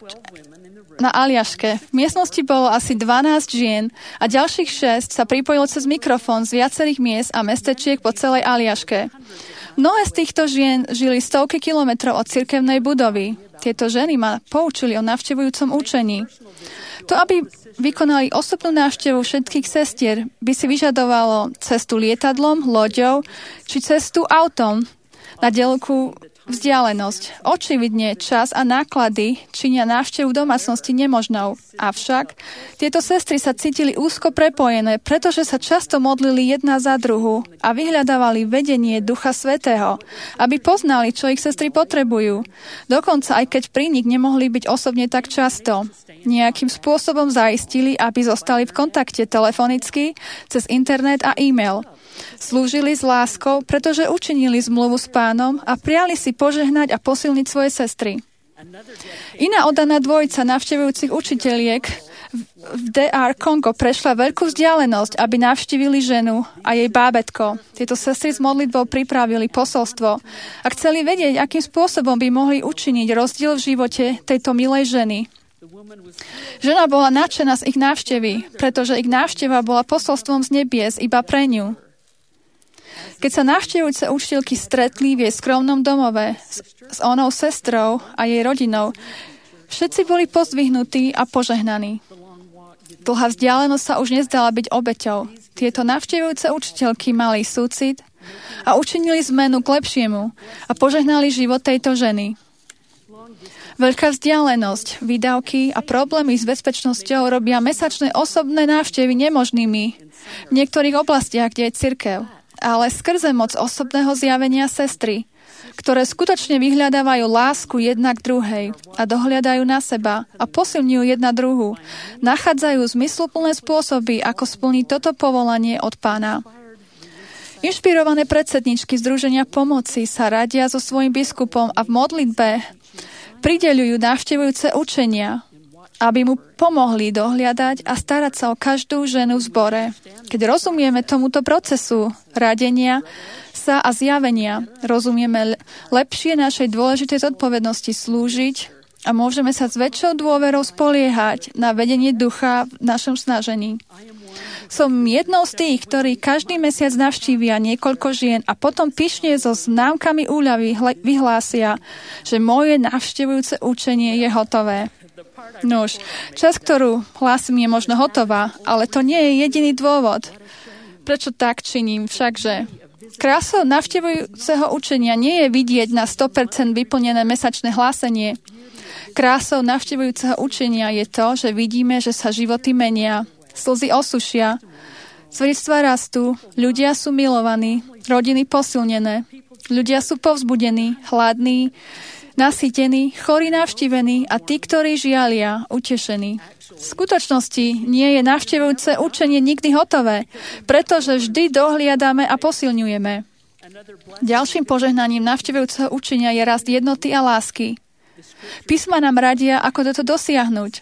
na Aliaške. V miestnosti bolo asi dvanásť žien a ďalších šesť sa pripojilo cez mikrofón z viacerých miest a mestečiek po celej Aliaške. Mnohé z týchto žien žili stovky kilometrov od cirkevnej budovy. Tieto ženy ma poučili o navštevujúcom učení. To, aby vykonali osobnú návštevu všetkých sestier, by si vyžadovalo cestu lietadlom, loďou či cestu autom na ďalekú vzdialenosť. Očividne čas a náklady činia návštevu domácnosti nemožnou. Avšak tieto sestry sa cítili úzko prepojené, pretože sa často modlili jedna za druhu a vyhľadávali vedenie Ducha Svätého, aby poznali, čo ich sestry potrebujú. Dokonca aj keď pri nich nemohli byť osobne tak často. Nejakým spôsobom zaistili, aby zostali v kontakte telefonicky, cez internet a e-mail. Slúžili s láskou, pretože učinili zmluvu s Pánom a prijali si požehnať a posilniť svoje sestry. Iná oddaná dvojica navštevujúcich učiteľiek v dé er Kongo prešla veľkú vzdialenosť, aby navštívili ženu a jej bábätko. Tieto sestry s modlitbou pripravili posolstvo a chceli vedieť, akým spôsobom by mohli učiniť rozdiel v živote tejto milej ženy. Žena bola nadšená z ich návštevy, pretože ich návšteva bola posolstvom z nebies iba pre ňu. Keď sa navštevujúce učiteľky stretli v jej skromnom domove s, s onou sestrou a jej rodinou, všetci boli pozdvihnutí a požehnaní. Dlhá vzdialenosť sa už nezdala byť obeťou. Tieto navštevujúce učiteľky mali súcit a učinili zmenu k lepšiemu a požehnali život tejto ženy. Veľká vzdialenosť, výdavky a problémy s bezpečnosťou robia mesačné osobné návštevy nemožnými v niektorých oblastiach, kde je cirkev. Ale skrze moc osobného zjavenia sestry, ktoré skutočne vyhľadávajú lásku jedna k druhej a dohliadajú na seba a posilňujú jedna druhu, nachádzajú zmysluplné spôsoby, ako splniť toto povolanie od Pána. Inšpirované predsedničky Združenia pomoci sa radia so svojím biskupom a v modlitbe prideľujú navštevujúce učenia, aby mu pomohli dohliadať a starať sa o každú ženu v zbore. Keď rozumieme tomuto procesu radenia sa a zjavenia, rozumieme lepšie našej dôležitej zodpovednosti slúžiť a môžeme sa s väčšou dôverou spoliehať na vedenie ducha v našom snažení. Som jednou z tých, ktorí každý mesiac navštívia niekoľko žien a potom pyšne so známkami úľavy vyhlásia, že moje navštevujúce učenie je hotové. Nuž, čas, ktorú hlásim, je možno hotová, ale to nie je jediný dôvod. Prečo tak činím? Všakže krásou navštevujúceho učenia nie je vidieť na sto percent vyplnené mesačné hlásenie. Krásou navštevujúceho učenia je to, že vidíme, že sa životy menia, slzy osušia, svedectvá rastú, ľudia sú milovaní, rodiny posilnené, ľudia sú povzbudení, hladní, nasýtení, chorí navštívení a tí, ktorí žialia, utešení. V skutočnosti nie je navštevujúce učenie nikdy hotové, pretože vždy dohliadame a posilňujeme. Ďalším požehnaním navštevujúceho učenia je rast jednoty a lásky. Písma nám radia, ako toto dosiahnuť.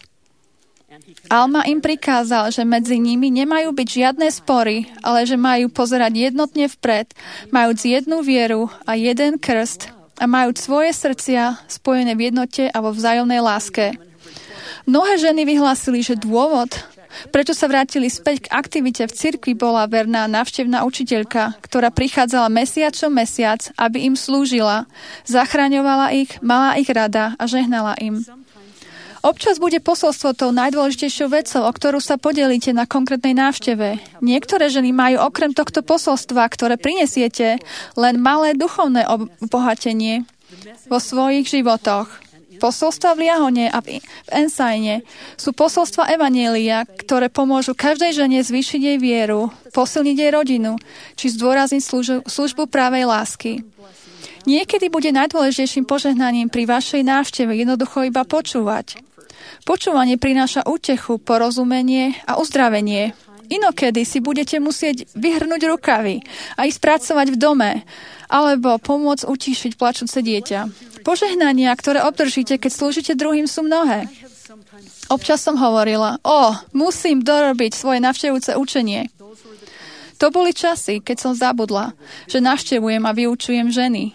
Alma im prikázal, že medzi nimi nemajú byť žiadne spory, ale že majú pozerať jednotne vpred, majúc jednu vieru a jeden krst, a majú svoje srdcia spojené v jednote a vo vzájomnej láske. Mnohé ženy vyhlásili, že dôvod, prečo sa vrátili späť k aktivite v cirkvi, bola verná návštevná učiteľka, ktorá prichádzala mesiac čo mesiac, aby im slúžila, zachraňovala ich, mala ich rada a žehnala im. Občas bude posolstvo tou najdôležitejšou vecou, o ktorú sa podelíte na konkrétnej návšteve. Niektoré ženy majú okrem tohto posolstva, ktoré prinesiete, len malé duchovné obohatenie vo svojich životoch. Posolstva v Jahone a v Ensajne sú posolstva Evanjelia, ktoré pomôžu každej žene zvýšiť jej vieru, posilniť jej rodinu, či zdôrazniť službu, službu pravej lásky. Niekedy bude najdôležitejším požehnaním pri vašej návšteve jednoducho iba počúvať. Počúvanie prináša útechu, porozumenie a uzdravenie. Inokedy si budete musieť vyhrnúť rukavy a ísť pracovať v dome, alebo pomôcť utíšiť plačúce dieťa. Požehnania, ktoré obdržíte, keď slúžite druhým, sú mnohé. Občas som hovorila, o, musím dorobiť svoje navštevujúce učenie. To boli časy, keď som zabudla, že navštevujem a vyučujem ženy.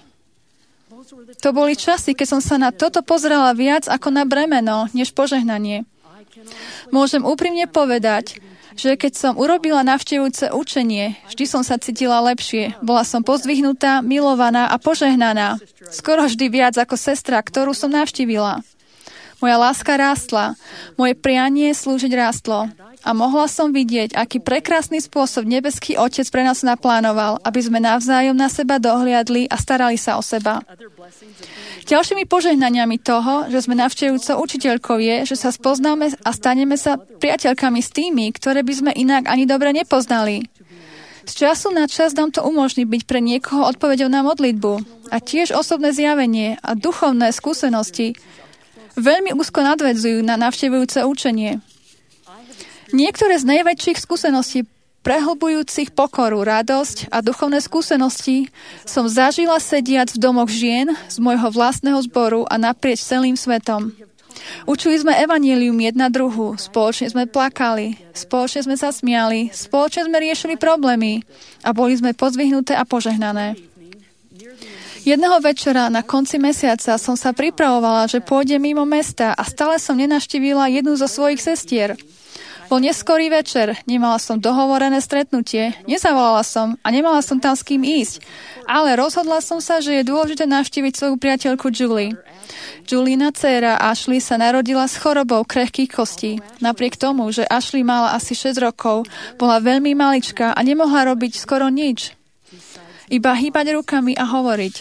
To boli časy, keď som sa na toto pozerala viac ako na bremeno, než požehnanie. Môžem úprimne povedať, že keď som urobila navštevujúce učenie, vždy som sa cítila lepšie. Bola som pozdvihnutá, milovaná a požehnaná. Skoro vždy viac ako sestra, ktorú som navštívila. Moja láska rástla, moje prianie slúžiť rástlo. A mohla som vidieť, aký prekrásny spôsob nebeský Otec pre nás naplánoval, aby sme navzájom na seba dohliadli a starali sa o seba. Ďalšími požehnaniami toho, že sme navštevujúcou učiteľkou, je, že sa spoznáme a staneme sa priateľkami s tými, ktoré by sme inak ani dobre nepoznali. Z času na čas nám to umožní byť pre niekoho odpoveďou na modlitbu a tiež osobné zjavenie a duchovné skúsenosti veľmi úzko nadväzujú na navštevujúce učenie. Niektoré z najväčších skúseností prehlbujúcich pokoru, radosť a duchovné skúsenosti som zažila sediac v domoch žien z môjho vlastného zboru a naprieč celým svetom. Učili sme evanjelium jedna druhu, spoločne sme plakali, spoločne sme sa smiali, spoločne sme riešili problémy a boli sme pozdvihnuté a požehnané. Jedného večera na konci mesiaca som sa pripravovala, že pôjdem mimo mesta a stále som nenavštívila jednu zo svojich sestier. Bol neskorý večer, nemala som dohovorené stretnutie, nezavolala som a nemala som tam s kým ísť, ale rozhodla som sa, že je dôležité navštíviť svoju priateľku Julie. Julina dcéra Ashley sa narodila s chorobou krehkých kostí. Napriek tomu, že Ashley mala asi šesť rokov, bola veľmi maličká a nemohla robiť skoro nič. Iba hýbať rukami a hovoriť.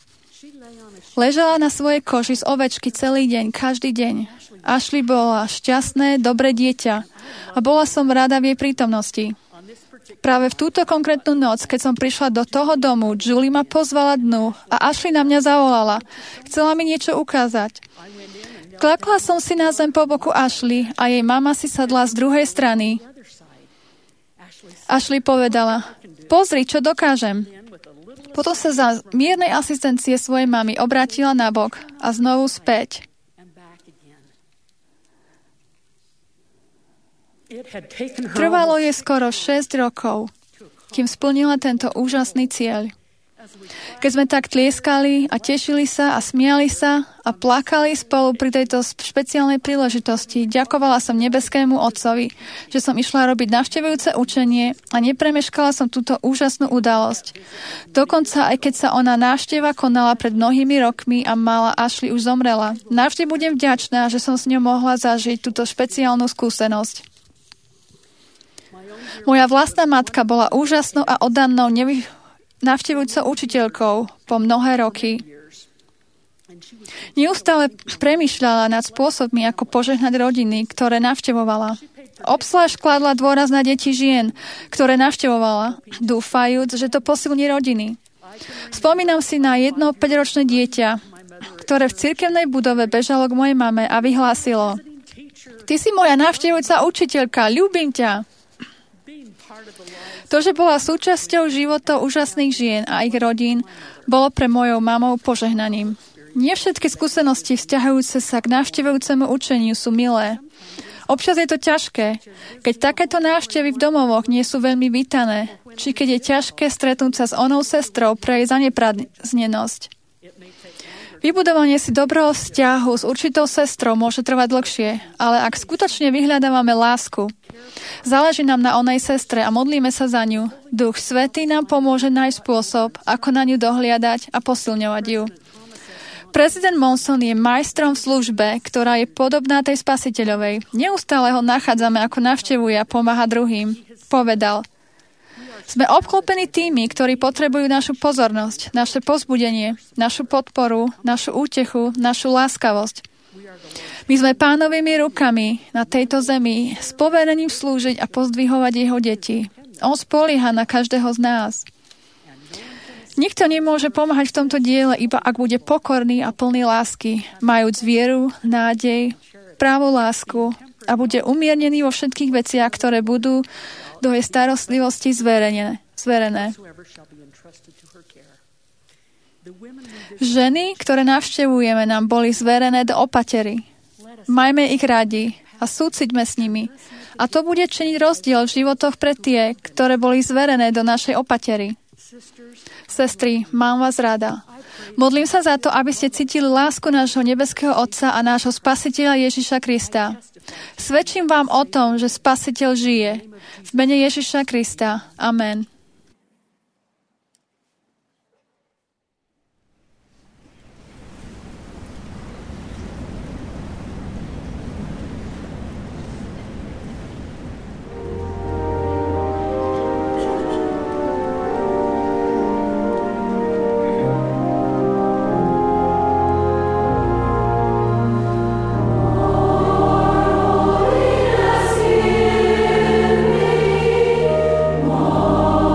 Ležala na svojej koži z ovečky celý deň, každý deň. Ashley bola šťastné, dobré dieťa a bola som rada v jej prítomnosti. Práve v túto konkrétnu noc, keď som prišla do toho domu, Julie ma pozvala dnu a Ashley na mňa zavolala. Chcela mi niečo ukázať. Klakla som si na zem po boku Ashley a jej mama si sadla z druhej strany. Ashley povedala, pozri, čo dokážem. Potom sa za miernej asistencie svojej mamy obrátila na bok a znovu späť. Trvalo jej skoro šesť rokov, kým splnila tento úžasný cieľ. Keď sme tak tlieskali a tešili sa a smiali sa a plakali spolu pri tejto špeciálnej príležitosti, ďakovala som nebeskému Otcovi, že som išla robiť navštevujúce učenie a nepremeškala som túto úžasnú udalosť. Dokonca aj keď sa ona návšteva konala pred mnohými rokmi a mala Ashley už zomrela, navždy budem vďačná, že som s ňou mohla zažiť túto špeciálnu skúsenosť. Moja vlastná matka bola úžasnou a oddanou nevy... navštevujúcou učiteľkou po mnohé roky. Neustále premýšľala nad spôsobmi, ako požehnať rodiny, ktoré navštevovala. Obzvlášť kladla dôraz na deti žien, ktoré navštevovala, dúfajúc, že to posilní rodiny. Spomínam si na jedno päťročné dieťa, ktoré v cirkevnej budove bežalo k mojej mame a vyhlásilo: Ty si moja navštevujúca učiteľka, ľúbim ťa. To, že bola súčasťou životov úžasných žien a ich rodín, bolo pre mojou mamou požehnaním. Nie všetky skúsenosti vzťahujúce sa k návštevujúcemu učeniu sú milé. Občas je to ťažké, keď takéto návštevy v domovoch nie sú veľmi vítané, či keď je ťažké stretnúť sa s onou sestrou pre jej zaneprázdnenosť. Vybudovanie si dobrého vzťahu s určitou sestrou môže trvať dlhšie, ale ak skutočne vyhľadávame lásku, záleží nám na onej sestre a modlíme sa za ňu, Duch Svätý nám pomôže nájsť spôsob, ako na ňu dohliadať a posilňovať ju. Prezident Monson je majstrom v službe, ktorá je podobná tej spasiteľovej. Neustále ho nachádzame, ako navštevuje a pomáha druhým. Povedal, sme obklopení tými, ktorí potrebujú našu pozornosť, naše povzbudenie, našu podporu, našu útechu, našu láskavosť. My sme Pánovými rukami na tejto zemi s poverením slúžiť a pozdvihovať jeho deti. On spolieha na každého z nás. Nikto nemôže pomáhať v tomto diele, iba ak bude pokorný a plný lásky, majúc vieru, nádej, právo lásku a bude umiernený vo všetkých veciach, ktoré budú do jej starostlivosti zverené. zverené. Ženy, ktoré navštevujeme, nám boli zverené do opatery. Majme ich radi a súciťme s nimi. A to bude činiť rozdiel v životoch pre tie, ktoré boli zverené do našej opatery. Sestry, mám vás rada. Modlím sa za to, aby ste cítili lásku nášho nebeského Otca a nášho Spasiteľa Ježiša Krista. Svedčím vám o tom, že Spasiteľ žije. V mene Ježiša Krista. Amen. Oh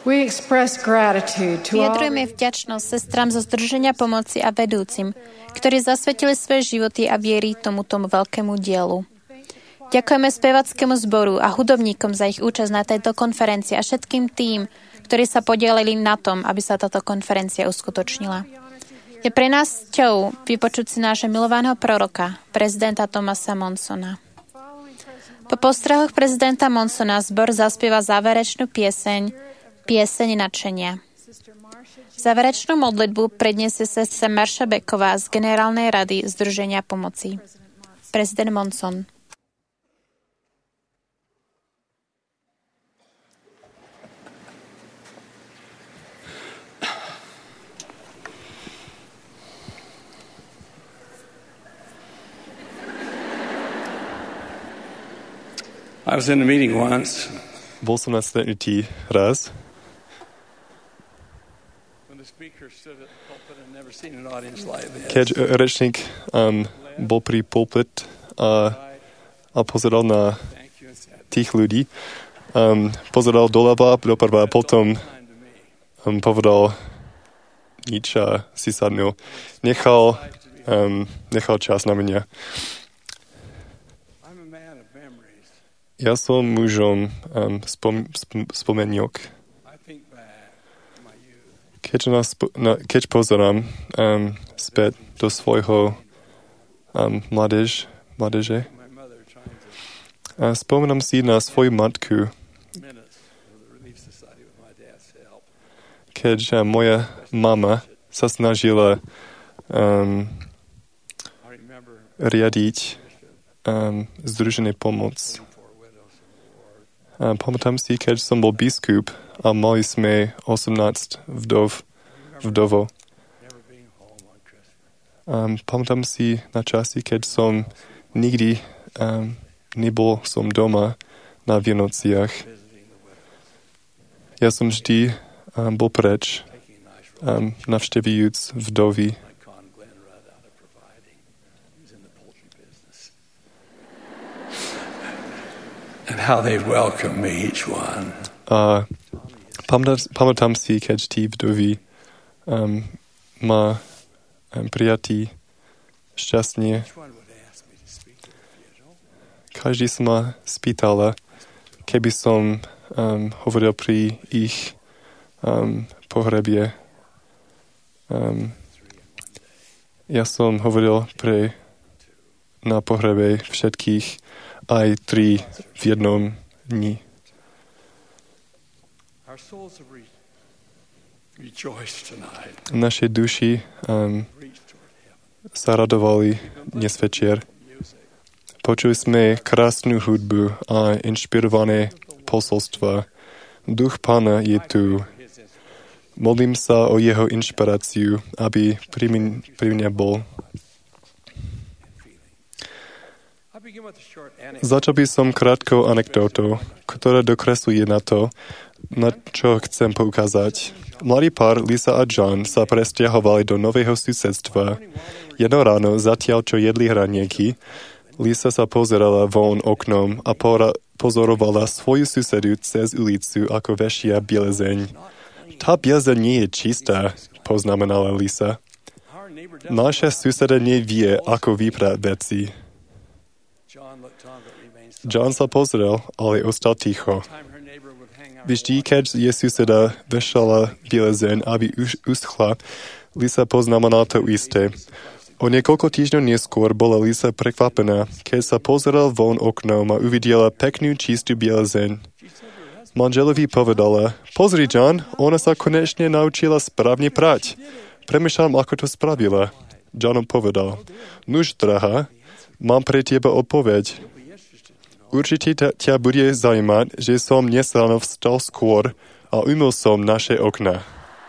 We express gratitude to all Vyjadrujeme vďačnosť sestrám zo Združenia pomoci a vedúcim, ktorí zasvetili svoje životy a viery tomuto veľkému dielu. Ďakujeme spevackému zboru a hudobníkom za ich účasť na tejto konferencii a všetkým tým, ktorí sa podielili na tom, aby sa táto konferencia uskutočnila. Je pre nás cťou vypočuť si nášho milovaného proroka, prezidenta Thomasa Monsona. Po postrehoch prezidenta Monsona zbor zaspieva záverečnú pieseň Pieseň nadšenia. Záverečnú modlitbu predniesie sestra Marša Beková z Generálnej rady Združenia pomoci. Prezident Monson. I was in a meeting once. Bol som na stretnutí raz, keď rečník um, bol pri pulpit a, a pozeral na tých ľudí, um, pozeral doľava, doprava a potom um, povedal nič a si sadnul. Nechal, um, nechal čas na mňa. Ja som mužom um, spom, spom, spomeniok. Keď, nás, na, keď pozerám um, späť do svojho um, mládež, mládeže, a spomínam si na svoju matku, keď uh, moja mama sa snažila um, riadiť um, združený pomoc. A pamätám si, keď som bol biskup a mali sme osemnásť vdov, vdovo. Um, pamätám si na časy, keď som nikdy um, nebol som doma na Vienociach. Ja som vždy um, bol preč, um, navštevujúc vdovy. And how they welcome me, each one. A pamätám, pamätám si, keď tí vdovy um, ma um, prijatí šťastne. Každý sa ma spýtala, keby som um, hovoril pri ich um, pohrebie. Um, ja som hovoril pre na pohrebe všetkých aj tri v jednom dni. Naše duši um, sa radovali dnes večer. Počuli sme krásnu hudbu a inšpirované posolstva. Duch Pána je tu. Modlím sa o jeho inšpiráciu, aby pri mňa bol. Začal by som krátkou anekdotou, ktorá dokresluje na to, na čo chcem poukázať. Mladý pár Lisa a John sa presťahovali do nového susedstva. Jedno ráno, zatiaľ čo jedli hranieky, Lisa sa pozerala von oknom a pora- pozorovala svoju susedu cez ulicu, ako vešia bielezeň. Tá bielezeň nie je čistá, poznamenala Lisa. Naša suseda nevie, ako vyprať veci. John sa pozrel, ale ostal ticho. Vždy, keď je suseda vešala bielezeň, aby už uschla, Lisa poznamenala to isté. O niekoľko týždňov neskôr bola Lisa prekvapená, keď sa pozerala von oknom a uvidela peknú čistú bielezeň. Manželovi povedala, pozri John, ona sa konečne naučila správne prať. Premýšľam, ako to spravila. John povedal, nuž drahá, mám pre teba odpoveď. Určite ťa bude zaujímať, že som dnes ráno vstal skôr a umyl som naše okna.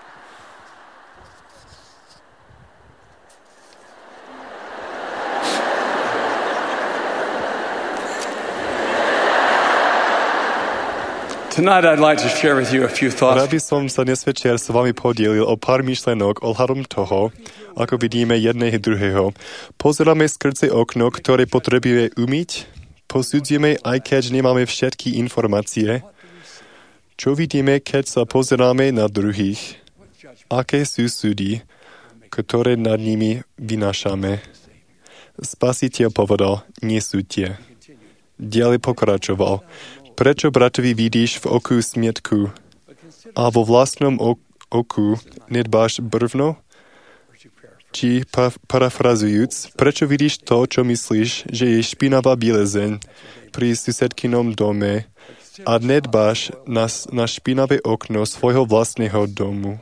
Tonight I'd like to share with you a few thoughts. Rád by som sa dnes večer s vami podielil o pár myšlenok ohľadom toho, ako vidíme jedného druhého. Pozeráme skrze okno, ktoré potrebuje umyť, posudzujeme, aj keď nemáme všetky informácie. Čo vidíme, keď sa pozeráme na druhých? Aké sú súdy, ktoré nad nimi vynášame? Spasiteľ povedal, nesúďte. Ďalej pokračoval. Prečo, bratovi, vidíš v oku smietku a vo vlastnom oku nedbáš brvno? Či pa- parafrazujúc, prečo vidíš to, čo myslíš, že je špinavá bielezeň pri susedkynom dome a nedbáš na, na špinavé okno svojho vlastného domu?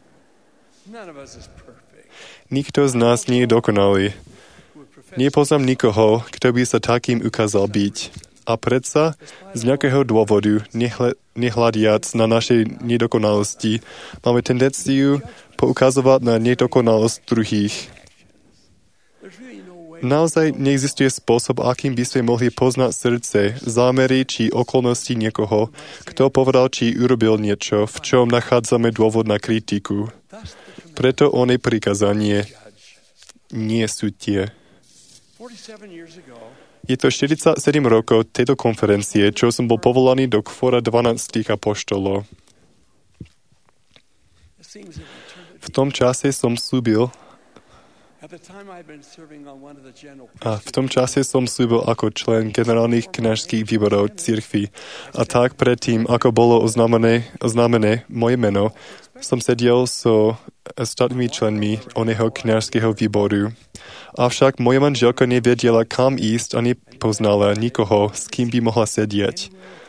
Nikto z nás nie je dokonalý. Nepoznám nikoho, kto by sa takým ukázal byť. A predsa, z nejakého dôvodu, nehle, nehľadiac na našej nedokonalosti, máme tendenciu poukazovať na nedokonalosť druhých. Naozaj neexistuje spôsob, akým by sme mohli poznať srdce, zámery či okolnosti niekoho, kto povedal či urobil niečo, v čom nachádzame dôvod na kritiku. Preto on je prikázanie. Nie súďte. Je to štyridsaťsedem rokov tejto konferencie, čo som bol povolaný do kvora dvanástich apoštolov. V tom čase som slúbil a v tom čase som slúbil ako člen generálnych kňažských výborov cirkvi. A tak predtým, ako bolo oznámené, oznámené moje meno, som sedel so ostatnými členmi oného kňažského výboru. Avšak moja manželka nevedela, kam ísť a nepoznala nikoho, s kým by mohla sedieť.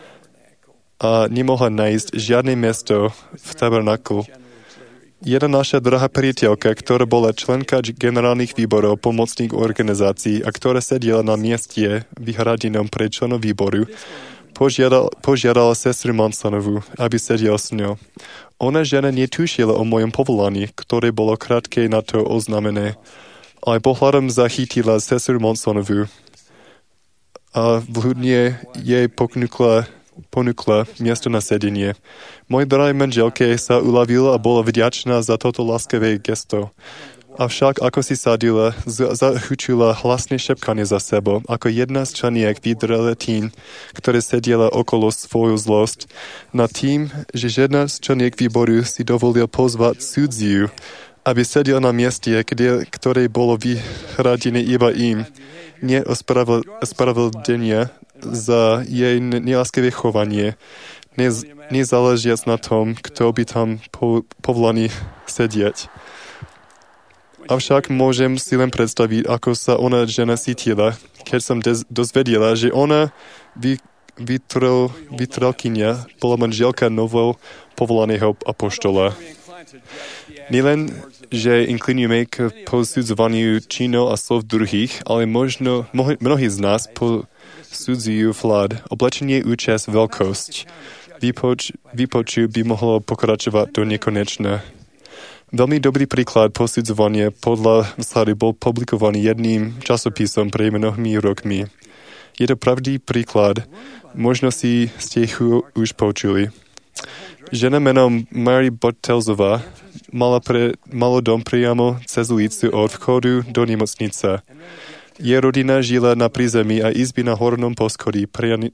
A nemohla nájsť žiadne miesto v tabernáku. Jedna naša drahá priateľka, ktorá bola členka generálnych výborov pomocných organizácií a ktorá sedela na mieste vyhradenom pre členov výboru, požiadala, požiadala sestru Mansonovu, aby sedela s ňou. Ona žena netušila o mojom povolaní, ktoré bolo krátke na to oznámené. Aj pohľadom zachytila sestru Mansonovu a vľudne jej ponúkla ponúkla miesto na sedenie. Moj drahej manželke sa uľavila a bola vďačná za toto láskavé gesto. Avšak, ako si sadila, zachučila hlasné šepkanie za sebou, ako jedna z členiek vydrela tým, ktoré sedela okolo svoju zlosť, nad tým, že jedna z členiek výboru si dovolil pozvať súdziu, aby sedel na mieste, kde, ktoré bolo vyhradené iba im, neospravedlnenia za jej neláskavé chovanie, nez, nezáležiac na tom, kto by tam po, povolaný sedieť. Avšak môžem si len predstaviť, ako sa ona žena cítila, keď som dez, dozvedela, že ona vy, vytrel, vytrelkynia bola manželka novou povolaného apoštola. Nielen, že inklinujeme k posudzovaniu činov a slov druhých, ale možno mnohí z nás posudzujú vlád, oblečenie, účasť, veľkosť. Vypoč, vypoču by mohlo pokračovať do nekonečna. Veľmi dobrý príklad posudzovania podľa vzhľadu bol publikovaný jedným časopisom pre mnohými rokmi. Je to pravdý príklad, možno si ste ich už počuli. Žena menom Mary Botelzová mala pre malodom priamo cez ulicu od vchodu do nemocnice. Jej rodina žila na prízemí a izby na hornom poschodí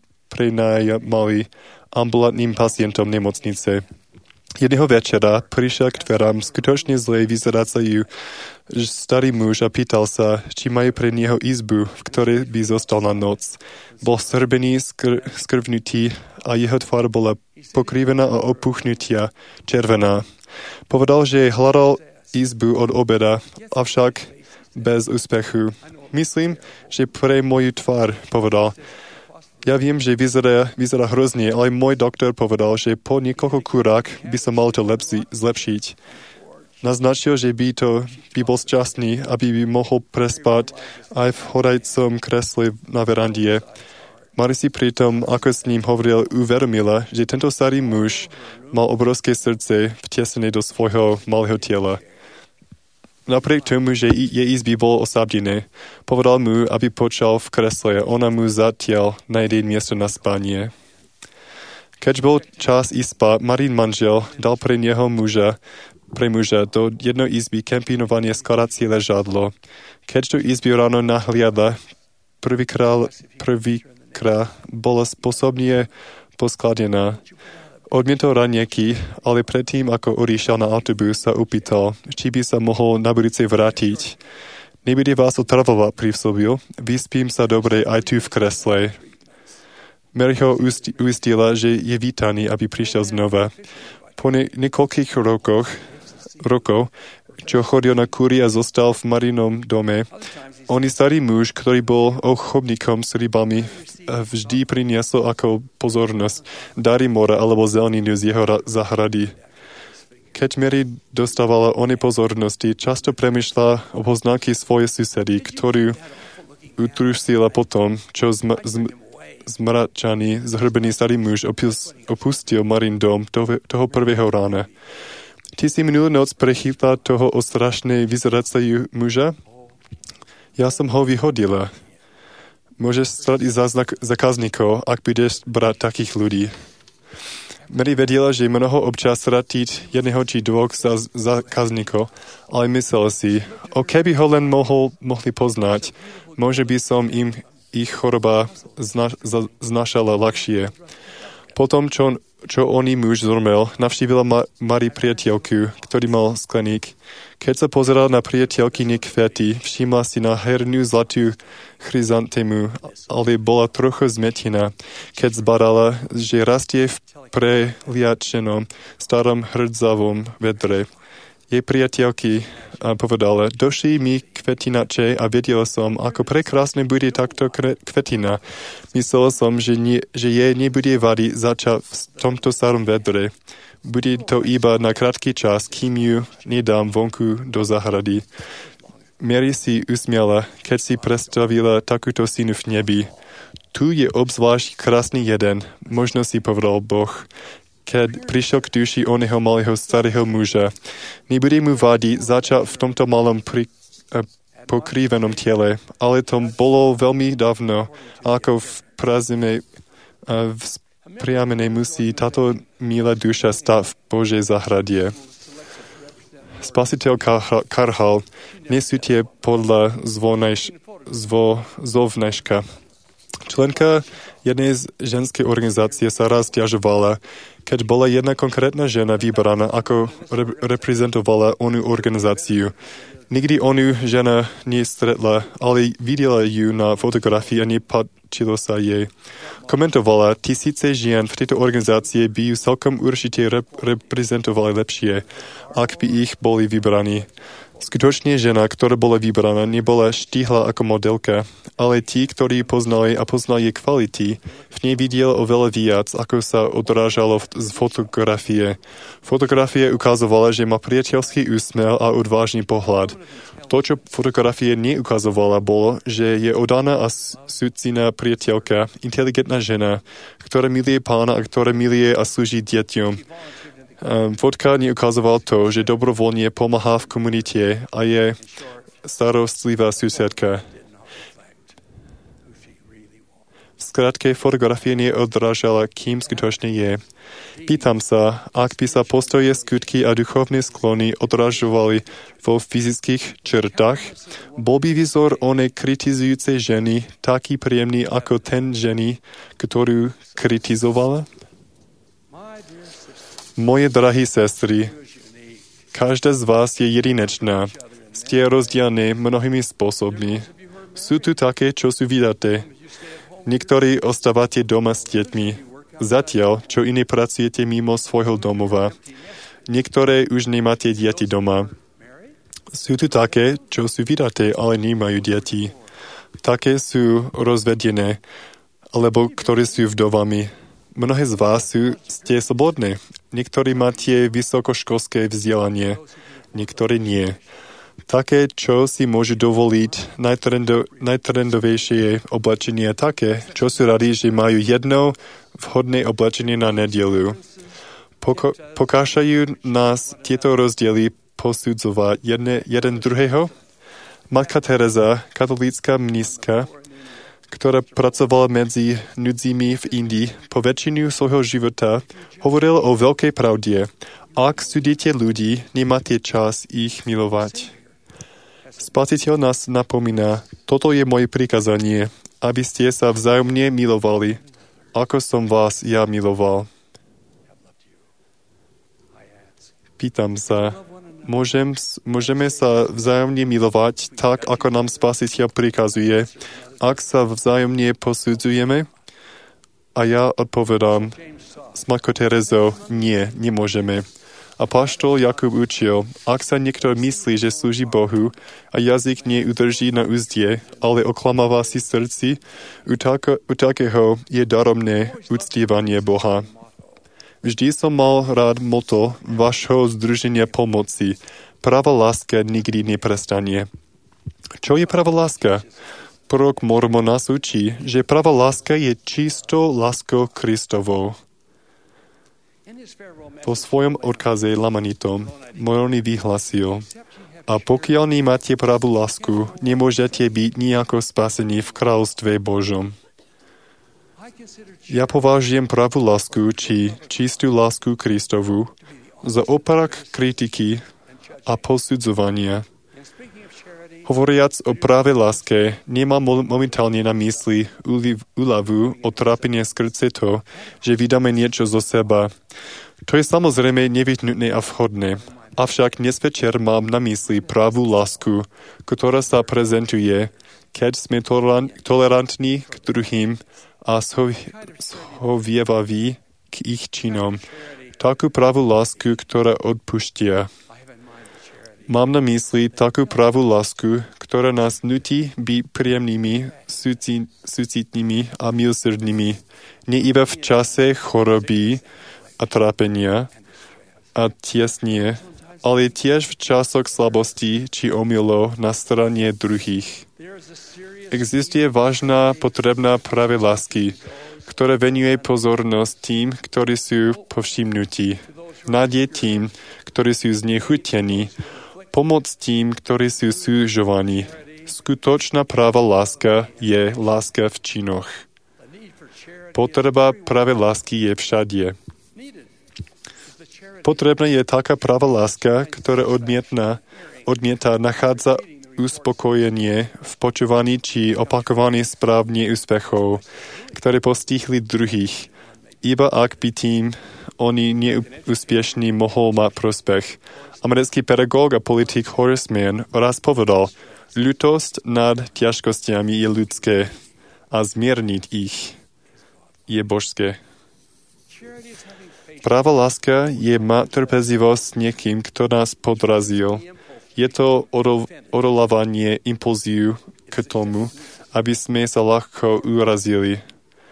prenajmali ambulantným pacientom nemocnice. Jedného večera prišiel k dverám skutočne zlej vyzeracajú starý muž a pýtal sa, či majú pre neho izbu, v ktorej by zostal na noc. Bol strbený, skr- skrvnutý a jeho tvár bola pokrivená a opuchnutia, červená. Povedal, že hľadal izbu od obeda, avšak bez úspechu. Myslím, že pre moju tvár, povedal. Ja viem, že vyzerá, vyzerá hrozne, ale môj doktor povedal, že po niekoľko kúrach by sa mal to lepsi, zlepšiť. Naznačil, že by to by bol šťastný, aby by mohol prespať aj v horajcom kresle na verandie. Mari si pritom, ako s ním hovoril, uvedomila, že tento starý muž mal obrovské srdce vtesnené do svojho malého tela. Napriek tomu, že jej izby bolo osadené, povedal mu, aby počal v kresle, ona mu zatiaľ nájde miesto na spanie. Keď bol čas ísť spať, Marín manžel dal pre neho muža, pre muža do jednej izby kempínovanie skladacie ležadlo. Keď do izby ráno nahliadla, prvýkrát, prvýkrát bola spôsobne poskladená. Odmietol ranieky, ale predtým, ako odišiel na autobus, sa upýtal, či by sa mohol na budúce vrátiť. Nebude vás otravovať, privslúbil. Vyspím sa dobre aj tu v kresle. Mary ho uistila, že je vítaný, aby prišiel znova. Po ne- niekoľkých rokoch, rokov, čo chodil na kúri a zostal v Marinom dome, on je starý muž, ktorý bol obchodníkom s rybami, vždy priniesol ako pozornosť dary mora alebo zeleninu z jeho ra- zahrady. Keď Mary dostávala one pozornosti, často premýšľa o poznámky svojej susedy, ktorú utrusila potom, čo zm- zm- zmračaný, zhrbený starý muž opus- opustil Marin dom toho, toho prvého rána. Ty si minulú noc prechytla toho ostrašnej vyzeracieho muža? Ja som ho vyhodila. Môžeš stratiť záznak zákazníkov, ak budeš brať takých ľudí. Mary vedela, že mnoho občas stratiť jedného či dvoch zákazníkov, ale myslel si, o keby ho len mohol, mohli poznať, môže by som im ich choroba zna, za, znašala ľahšie. Potom, čo, čo oný muž zomrel, navštívila Ma, Mari priateľku, ktorý mal skleník. Keď sa pozerala na priateľkyne kvety, všimla si na hernú zlatú chryzantému, ale bola trochu zmetená, keď zbadala, že rastie v preliačenom starom hrdzavom vedre. Jej priateľky povedala, došli mi kvetinače a vedela som, ako prekrásne bude takto kvetina. Myslela som, že, nie, že jej nebude vadiť začať v tomto starom vedre. Bude to iba na krátky čas, kým ju nedám vonku do zahrady. Mary si usmiala, keď si predstavila takúto synu v nebi. Tu je obzvlášť krásny jeden, možno si povedal Boh, keď prišiel k duši oného malého starého muža. Nebude mu vadiť začať v tomto malom pri, eh, pokrývenom tele, ale to bolo veľmi dávno, ako v prázdnej eh, v priamenej musí táto milá duša stať v Božej zahradie. Spasiteľ karhal, nesúte podľa zvonejš, zvo, zovneška. Členka jednej z ženskej organizácie sa raz ťažovala, keď bola jedna konkrétna žena vybraná, ako re- reprezentovala onú organizáciu. Nikdy onú žena nestretla, ale videla ju na fotografii a nepáčilo sa jej. Komentovala, tisíce žien v tejto organizácii by ju celkom určite rep- reprezentovali lepšie, ak by ich boli vybraní. Skutočne žena, ktorá bola vybraná, nebola štíhla ako modelka, ale tí, ktorí poznali a poznali jej kvality, v nej videl oveľa viac, ako sa odrážalo z fotografie. Fotografie ukazovala, že má priateľský úsmev a odvážny pohľad. To, čo fotografie neukazovala, bolo, že je oddaná a súcitná priateľka, inteligentná žena, ktorá miluje Pána a ktorá miluje a slúži deťom. Um, fotka neukazoval to, že dobrovoľne pomáha v komunite a je starostlivá susedka. V skratke, fotografie neodrážala, kým skutočne je. Pýtam sa, ak by sa postoje, skutky a duchovné sklony odrážovali vo fyzických črtách, bol by výzor onej kritizujúcej ženy taký príjemný ako ten ženy, ktorú kritizovala? Moje drahí sestry, každá z vás je jedinečná. Ste rozdielne mnohými spôsobmi. Sú tu také, čo sú vydaté. Niektorí ostávate doma s deťmi. Zatiaľ, čo iní pracujete mimo svojho domova. Niektoré už nemáte deti doma. Sú tu také, čo sú vydaté, ale nemajú deti. Také sú rozvedené, alebo ktorí sú vdovami. Mnohé z vás sú, ste slobodné. Niektorí máte vysokoškolské vzdelanie, niektorí nie. Také, čo si môžu dovoliť najtrendo, najtrendovejšie oblečenie, také, čo sú radi, že majú jedno vhodné oblečenie na nedeľu. Poko, pokášajú nás tieto rozdiely posudzovať jedne, jeden druhého? Matka Teresa, katolícka mníška, ktorá pracovala medzi núdzimi v Indii po väčšinu svojho života, hovorila o veľkej pravde. Ak súdite ľudí, nemáte čas ich milovať. Spasiteľ nás napomína, toto je moje prikázanie, aby ste sa vzájomne milovali, ako som vás ja miloval. Pýtam sa, môžem, môžeme sa vzájomne milovať tak, ako nám Spasiteľ prikazuje, ak sa vzájomne posudzujeme? A ja odpovedám, s Matkou Terezou, nie, nemôžeme. Apoštol Jakub učil, ak sa niekto myslí, že slúži Bohu a jazyk neudrží na úzde, ale oklamáva si srdci, u, tako, u takého je daromné uctievanie Boha. Vždy som mal rád motto vašho združenia pomoci. Pravá láska nikdy neprestane. Čo je pravá láska? Prorok Mormon nás učí, že pravá láska je čisto láskou Kristovou. Po svojom odkaze Lamanitom Moroni vyhlasil, a pokiaľ nemáte pravú lásku, nemôžete byť nejako spasení v kráľovstve Božom. Ja považujem pravú lásku, či čistú lásku Kristovu, za opak kritiky a posudzovania. Hovoriac o práve láske, nemám momentálne na mysli úľavu o trápenie skrze to, že vydáme niečo zo seba. To je samozrejme nevyhnutné a vhodné. Avšak dnes večer mám na mysli pravú lásku, ktorá sa prezentuje, keď sme tolerantní k druhým a shovievaví k ich činom. Takú pravú lásku, ktorá odpúšťa. Mám na mysli takú pravú lásku, ktorá nás nutí byť príjemnými, súcitnými a milosrdnými, nie iba v čase choroby a trápenia a tiesnie, ale tiež v časoch slabosti či omylov na strane druhých. Existuje vážna potrebná práve lásky, ktorá venuje pozornosť tým, ktorí sú povšimnutí, nádej tým, ktorí sú znechutení, pomoc tým, ktorí sú súžovaní. Skutočná práva láska je láska v činoch. Potreba práve lásky je všade. Potrebná je taká práva láska, ktorá odmietna, odmieta nachádza uspokojenie v počúvaní či opakovaní správne úspechov, ktoré postihli druhých, iba ak by tým oni neúspešný mohol mať prospech. Americký pedagóg a politik Horace Mann raz povedal, ľutosť nad ťažkostiami je ľudské a zmierniť ich je božské. Práva láska je mať trpezlivosť s niekým, kto nás podrazil. Je to odolávanie impulziu k tomu, aby sme sa ľahko urazili.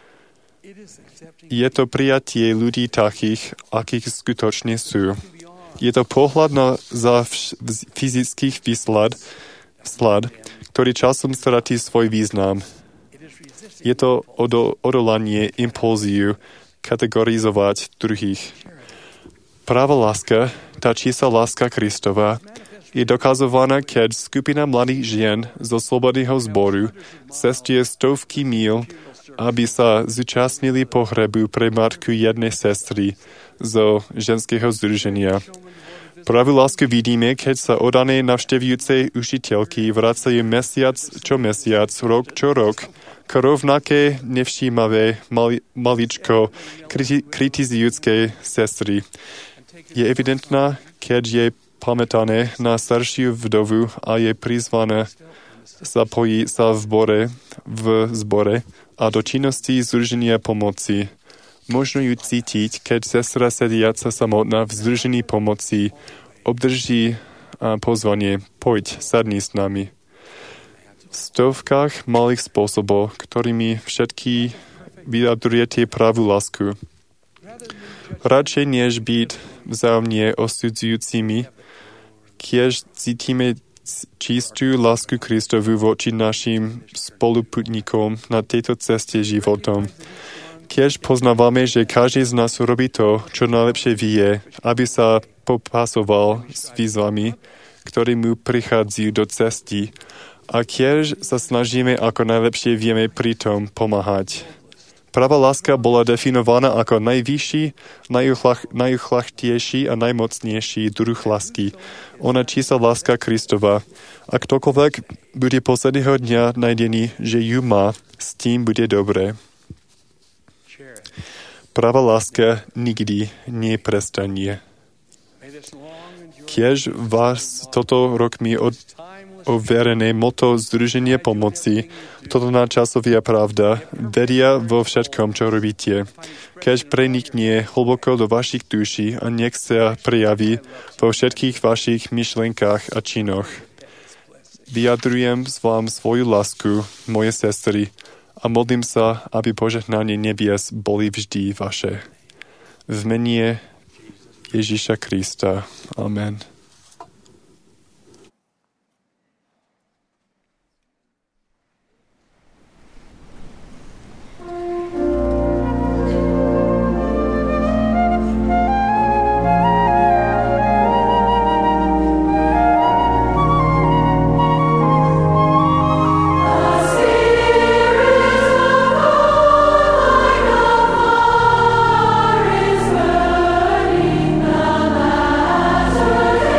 Je to prijatie ľudí takých, akých skutočne sú. Je to pohľad na za fyzických výslad, slad, ktorý časom stratí svoj význam. Je to odolanie impulziu kategorizovať druhých. Práva láska, tá čistá láska Kristova, je dokazovaná, keď skupina mladých žien zo slobodného zboru cestuje stovky míl, aby sa zúčastnili pohrebu pre matku jednej sestry zo ženského združenia. Pravú lásku vidíme, keď sa oddané navštevujúce učiteľky vracajú mesiac čo mesiac, rok čo rok, k rovnaké nevšímavé mali, maličko kriti, kritizujúcej sestry. Je evidentná, keď je pamätané na staršiu vdovu a je prizvané zapojiť sa v zbore, v zbore a do činnosti združenia pomoci. Možno ju cítiť, keď sestra sediaca samotná v združení pomoci obdrží pozvanie, poď, sadni s nami. V stovkách malých spôsobov, ktorými všetky vyjadrujete pravú lásku. Radšej než byť vzájomne osudzujúcimi, keď cítime čistú lásku Kristovu voči našim spoluputníkom na tejto ceste životom. Keď poznávame, že každý z nás robí to, čo najlepšie vie, aby sa popasoval s výzvami, ktoré mu prichádzajú do cesty, a keď sa snažíme, ako najlepšie vieme pritom pomáhať. Pravá láska bola definovaná ako najvyšší, najuchlach, najuchlachtejší a najmocnejší druh lásky. Ona čistá láska Kristova. A ktokoľvek bude posledného dňa najdený, že ju má, s tým bude dobré. Pravá láska nikdy neprestanie. Kiež vás toto rokmi od, overené moto Združenie pomoci, toto nadčasovia pravda, veria vo všetkom, čo robíte. Keď prenikne hlboko do vašich duší a nech sa prejaví vo všetkých vašich myšlenkách a činoch. Vyjadrujem vám svoju lásku, moje sestry, a modlím sa, aby požehnanie nebies boli vždy vaše. V mene Ježíša Krista. Amen. Is burning the master.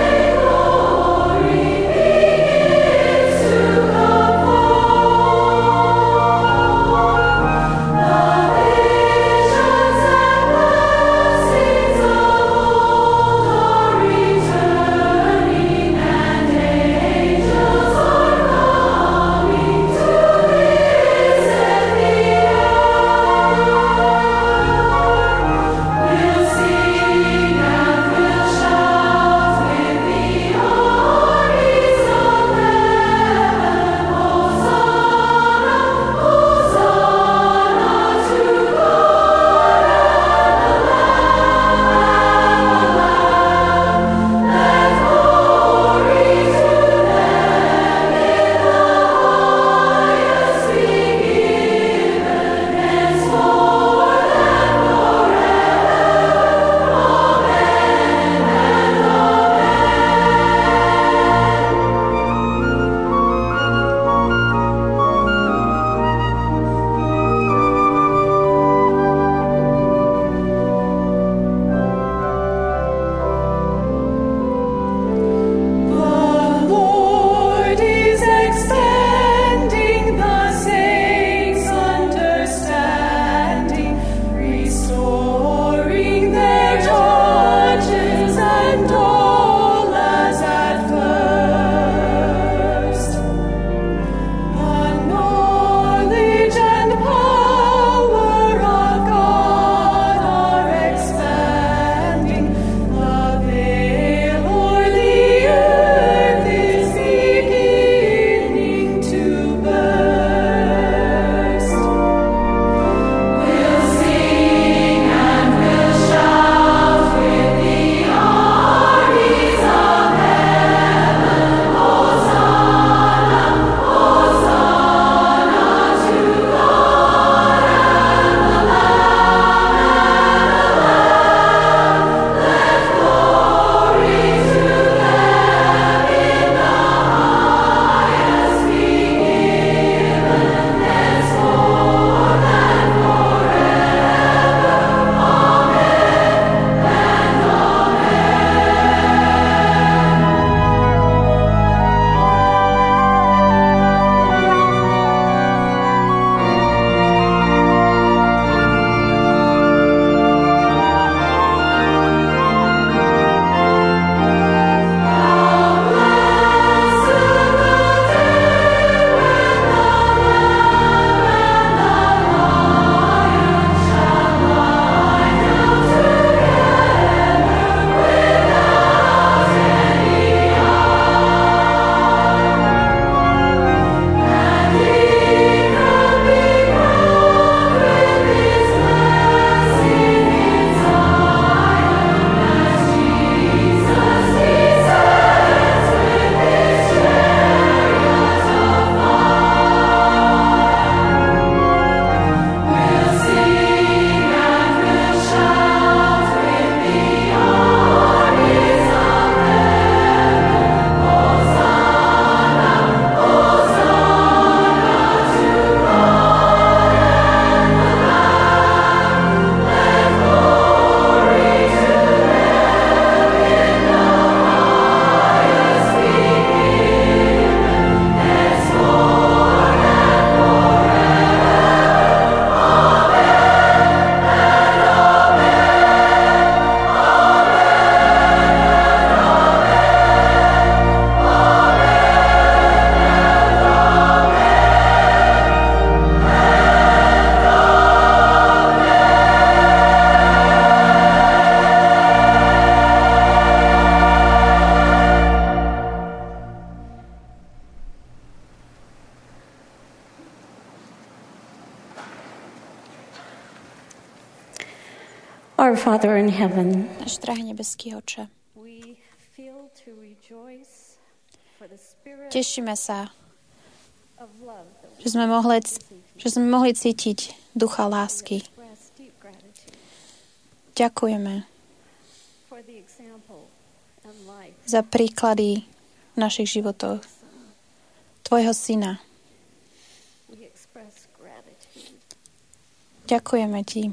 Our Father in heaven, Náš drahý nebeský Oče, we feel to rejoice for the spirit tešíme sa, of love that we že sme mohli, že sme mohli cítiť ducha lásky. express deep gratitude Ďakujeme for the example and life za príklady v našich životoch Tvojho syna. we express gratitude Ďakujeme Ti.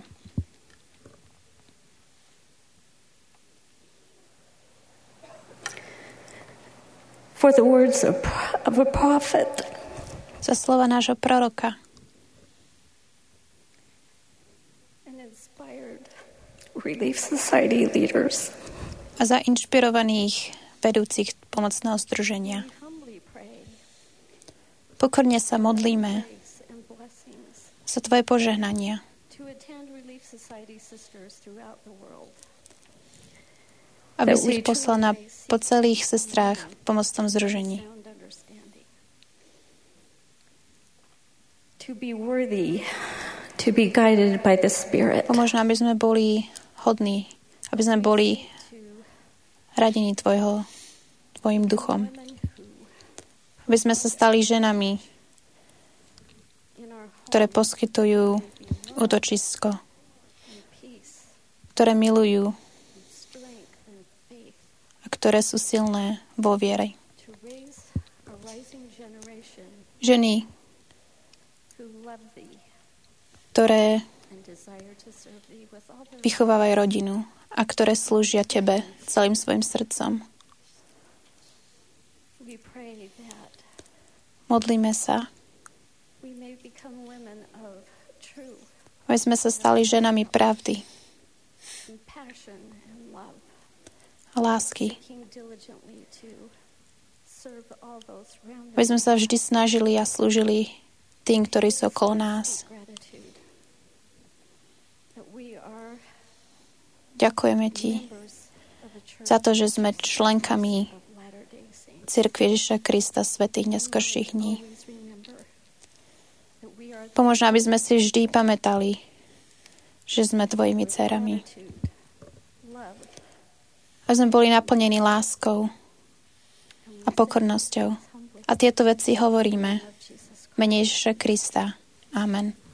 for the words of, of a prophet Za slova nášho proroka and inspired Relief Society leaders. a za inšpirovaných vedúcich pomocného združenia. We humbly pray Pokorne sa modlíme grace and blessings za Tvoje požehnania, to attend Relief Society sisters throughout the world. aby si ich poslal na, po celých sestrách v pomocnom združení. Sound understanding. To be worthy, to be guided by the Spirit. Pomôž nám, aby sme boli hodní, aby sme boli radení Tvojho, Tvojim duchom. Aby sme sa stali ženami, ktoré poskytujú útočisko, ktoré milujú a ktoré sú silné vo viere. Ženy, ktoré vychovávajú rodinu a ktoré slúžia Tebe celým svojim srdcom. Modlíme sa, aby sme sa stali ženami pravdy a lásky. Aby sme sa vždy snažili a slúžili tým, ktorí sú okolo nás. Ďakujeme Ti za to, že sme členkami Cirkvi Ježiša Krista svätých neskorších dní. Pomôž, aby sme si vždy pamätali, že sme Tvojimi dcerami. Aby sme boli naplnení láskou a pokornosťou. A tieto veci hovoríme v mene Ježiša Krista. Amen.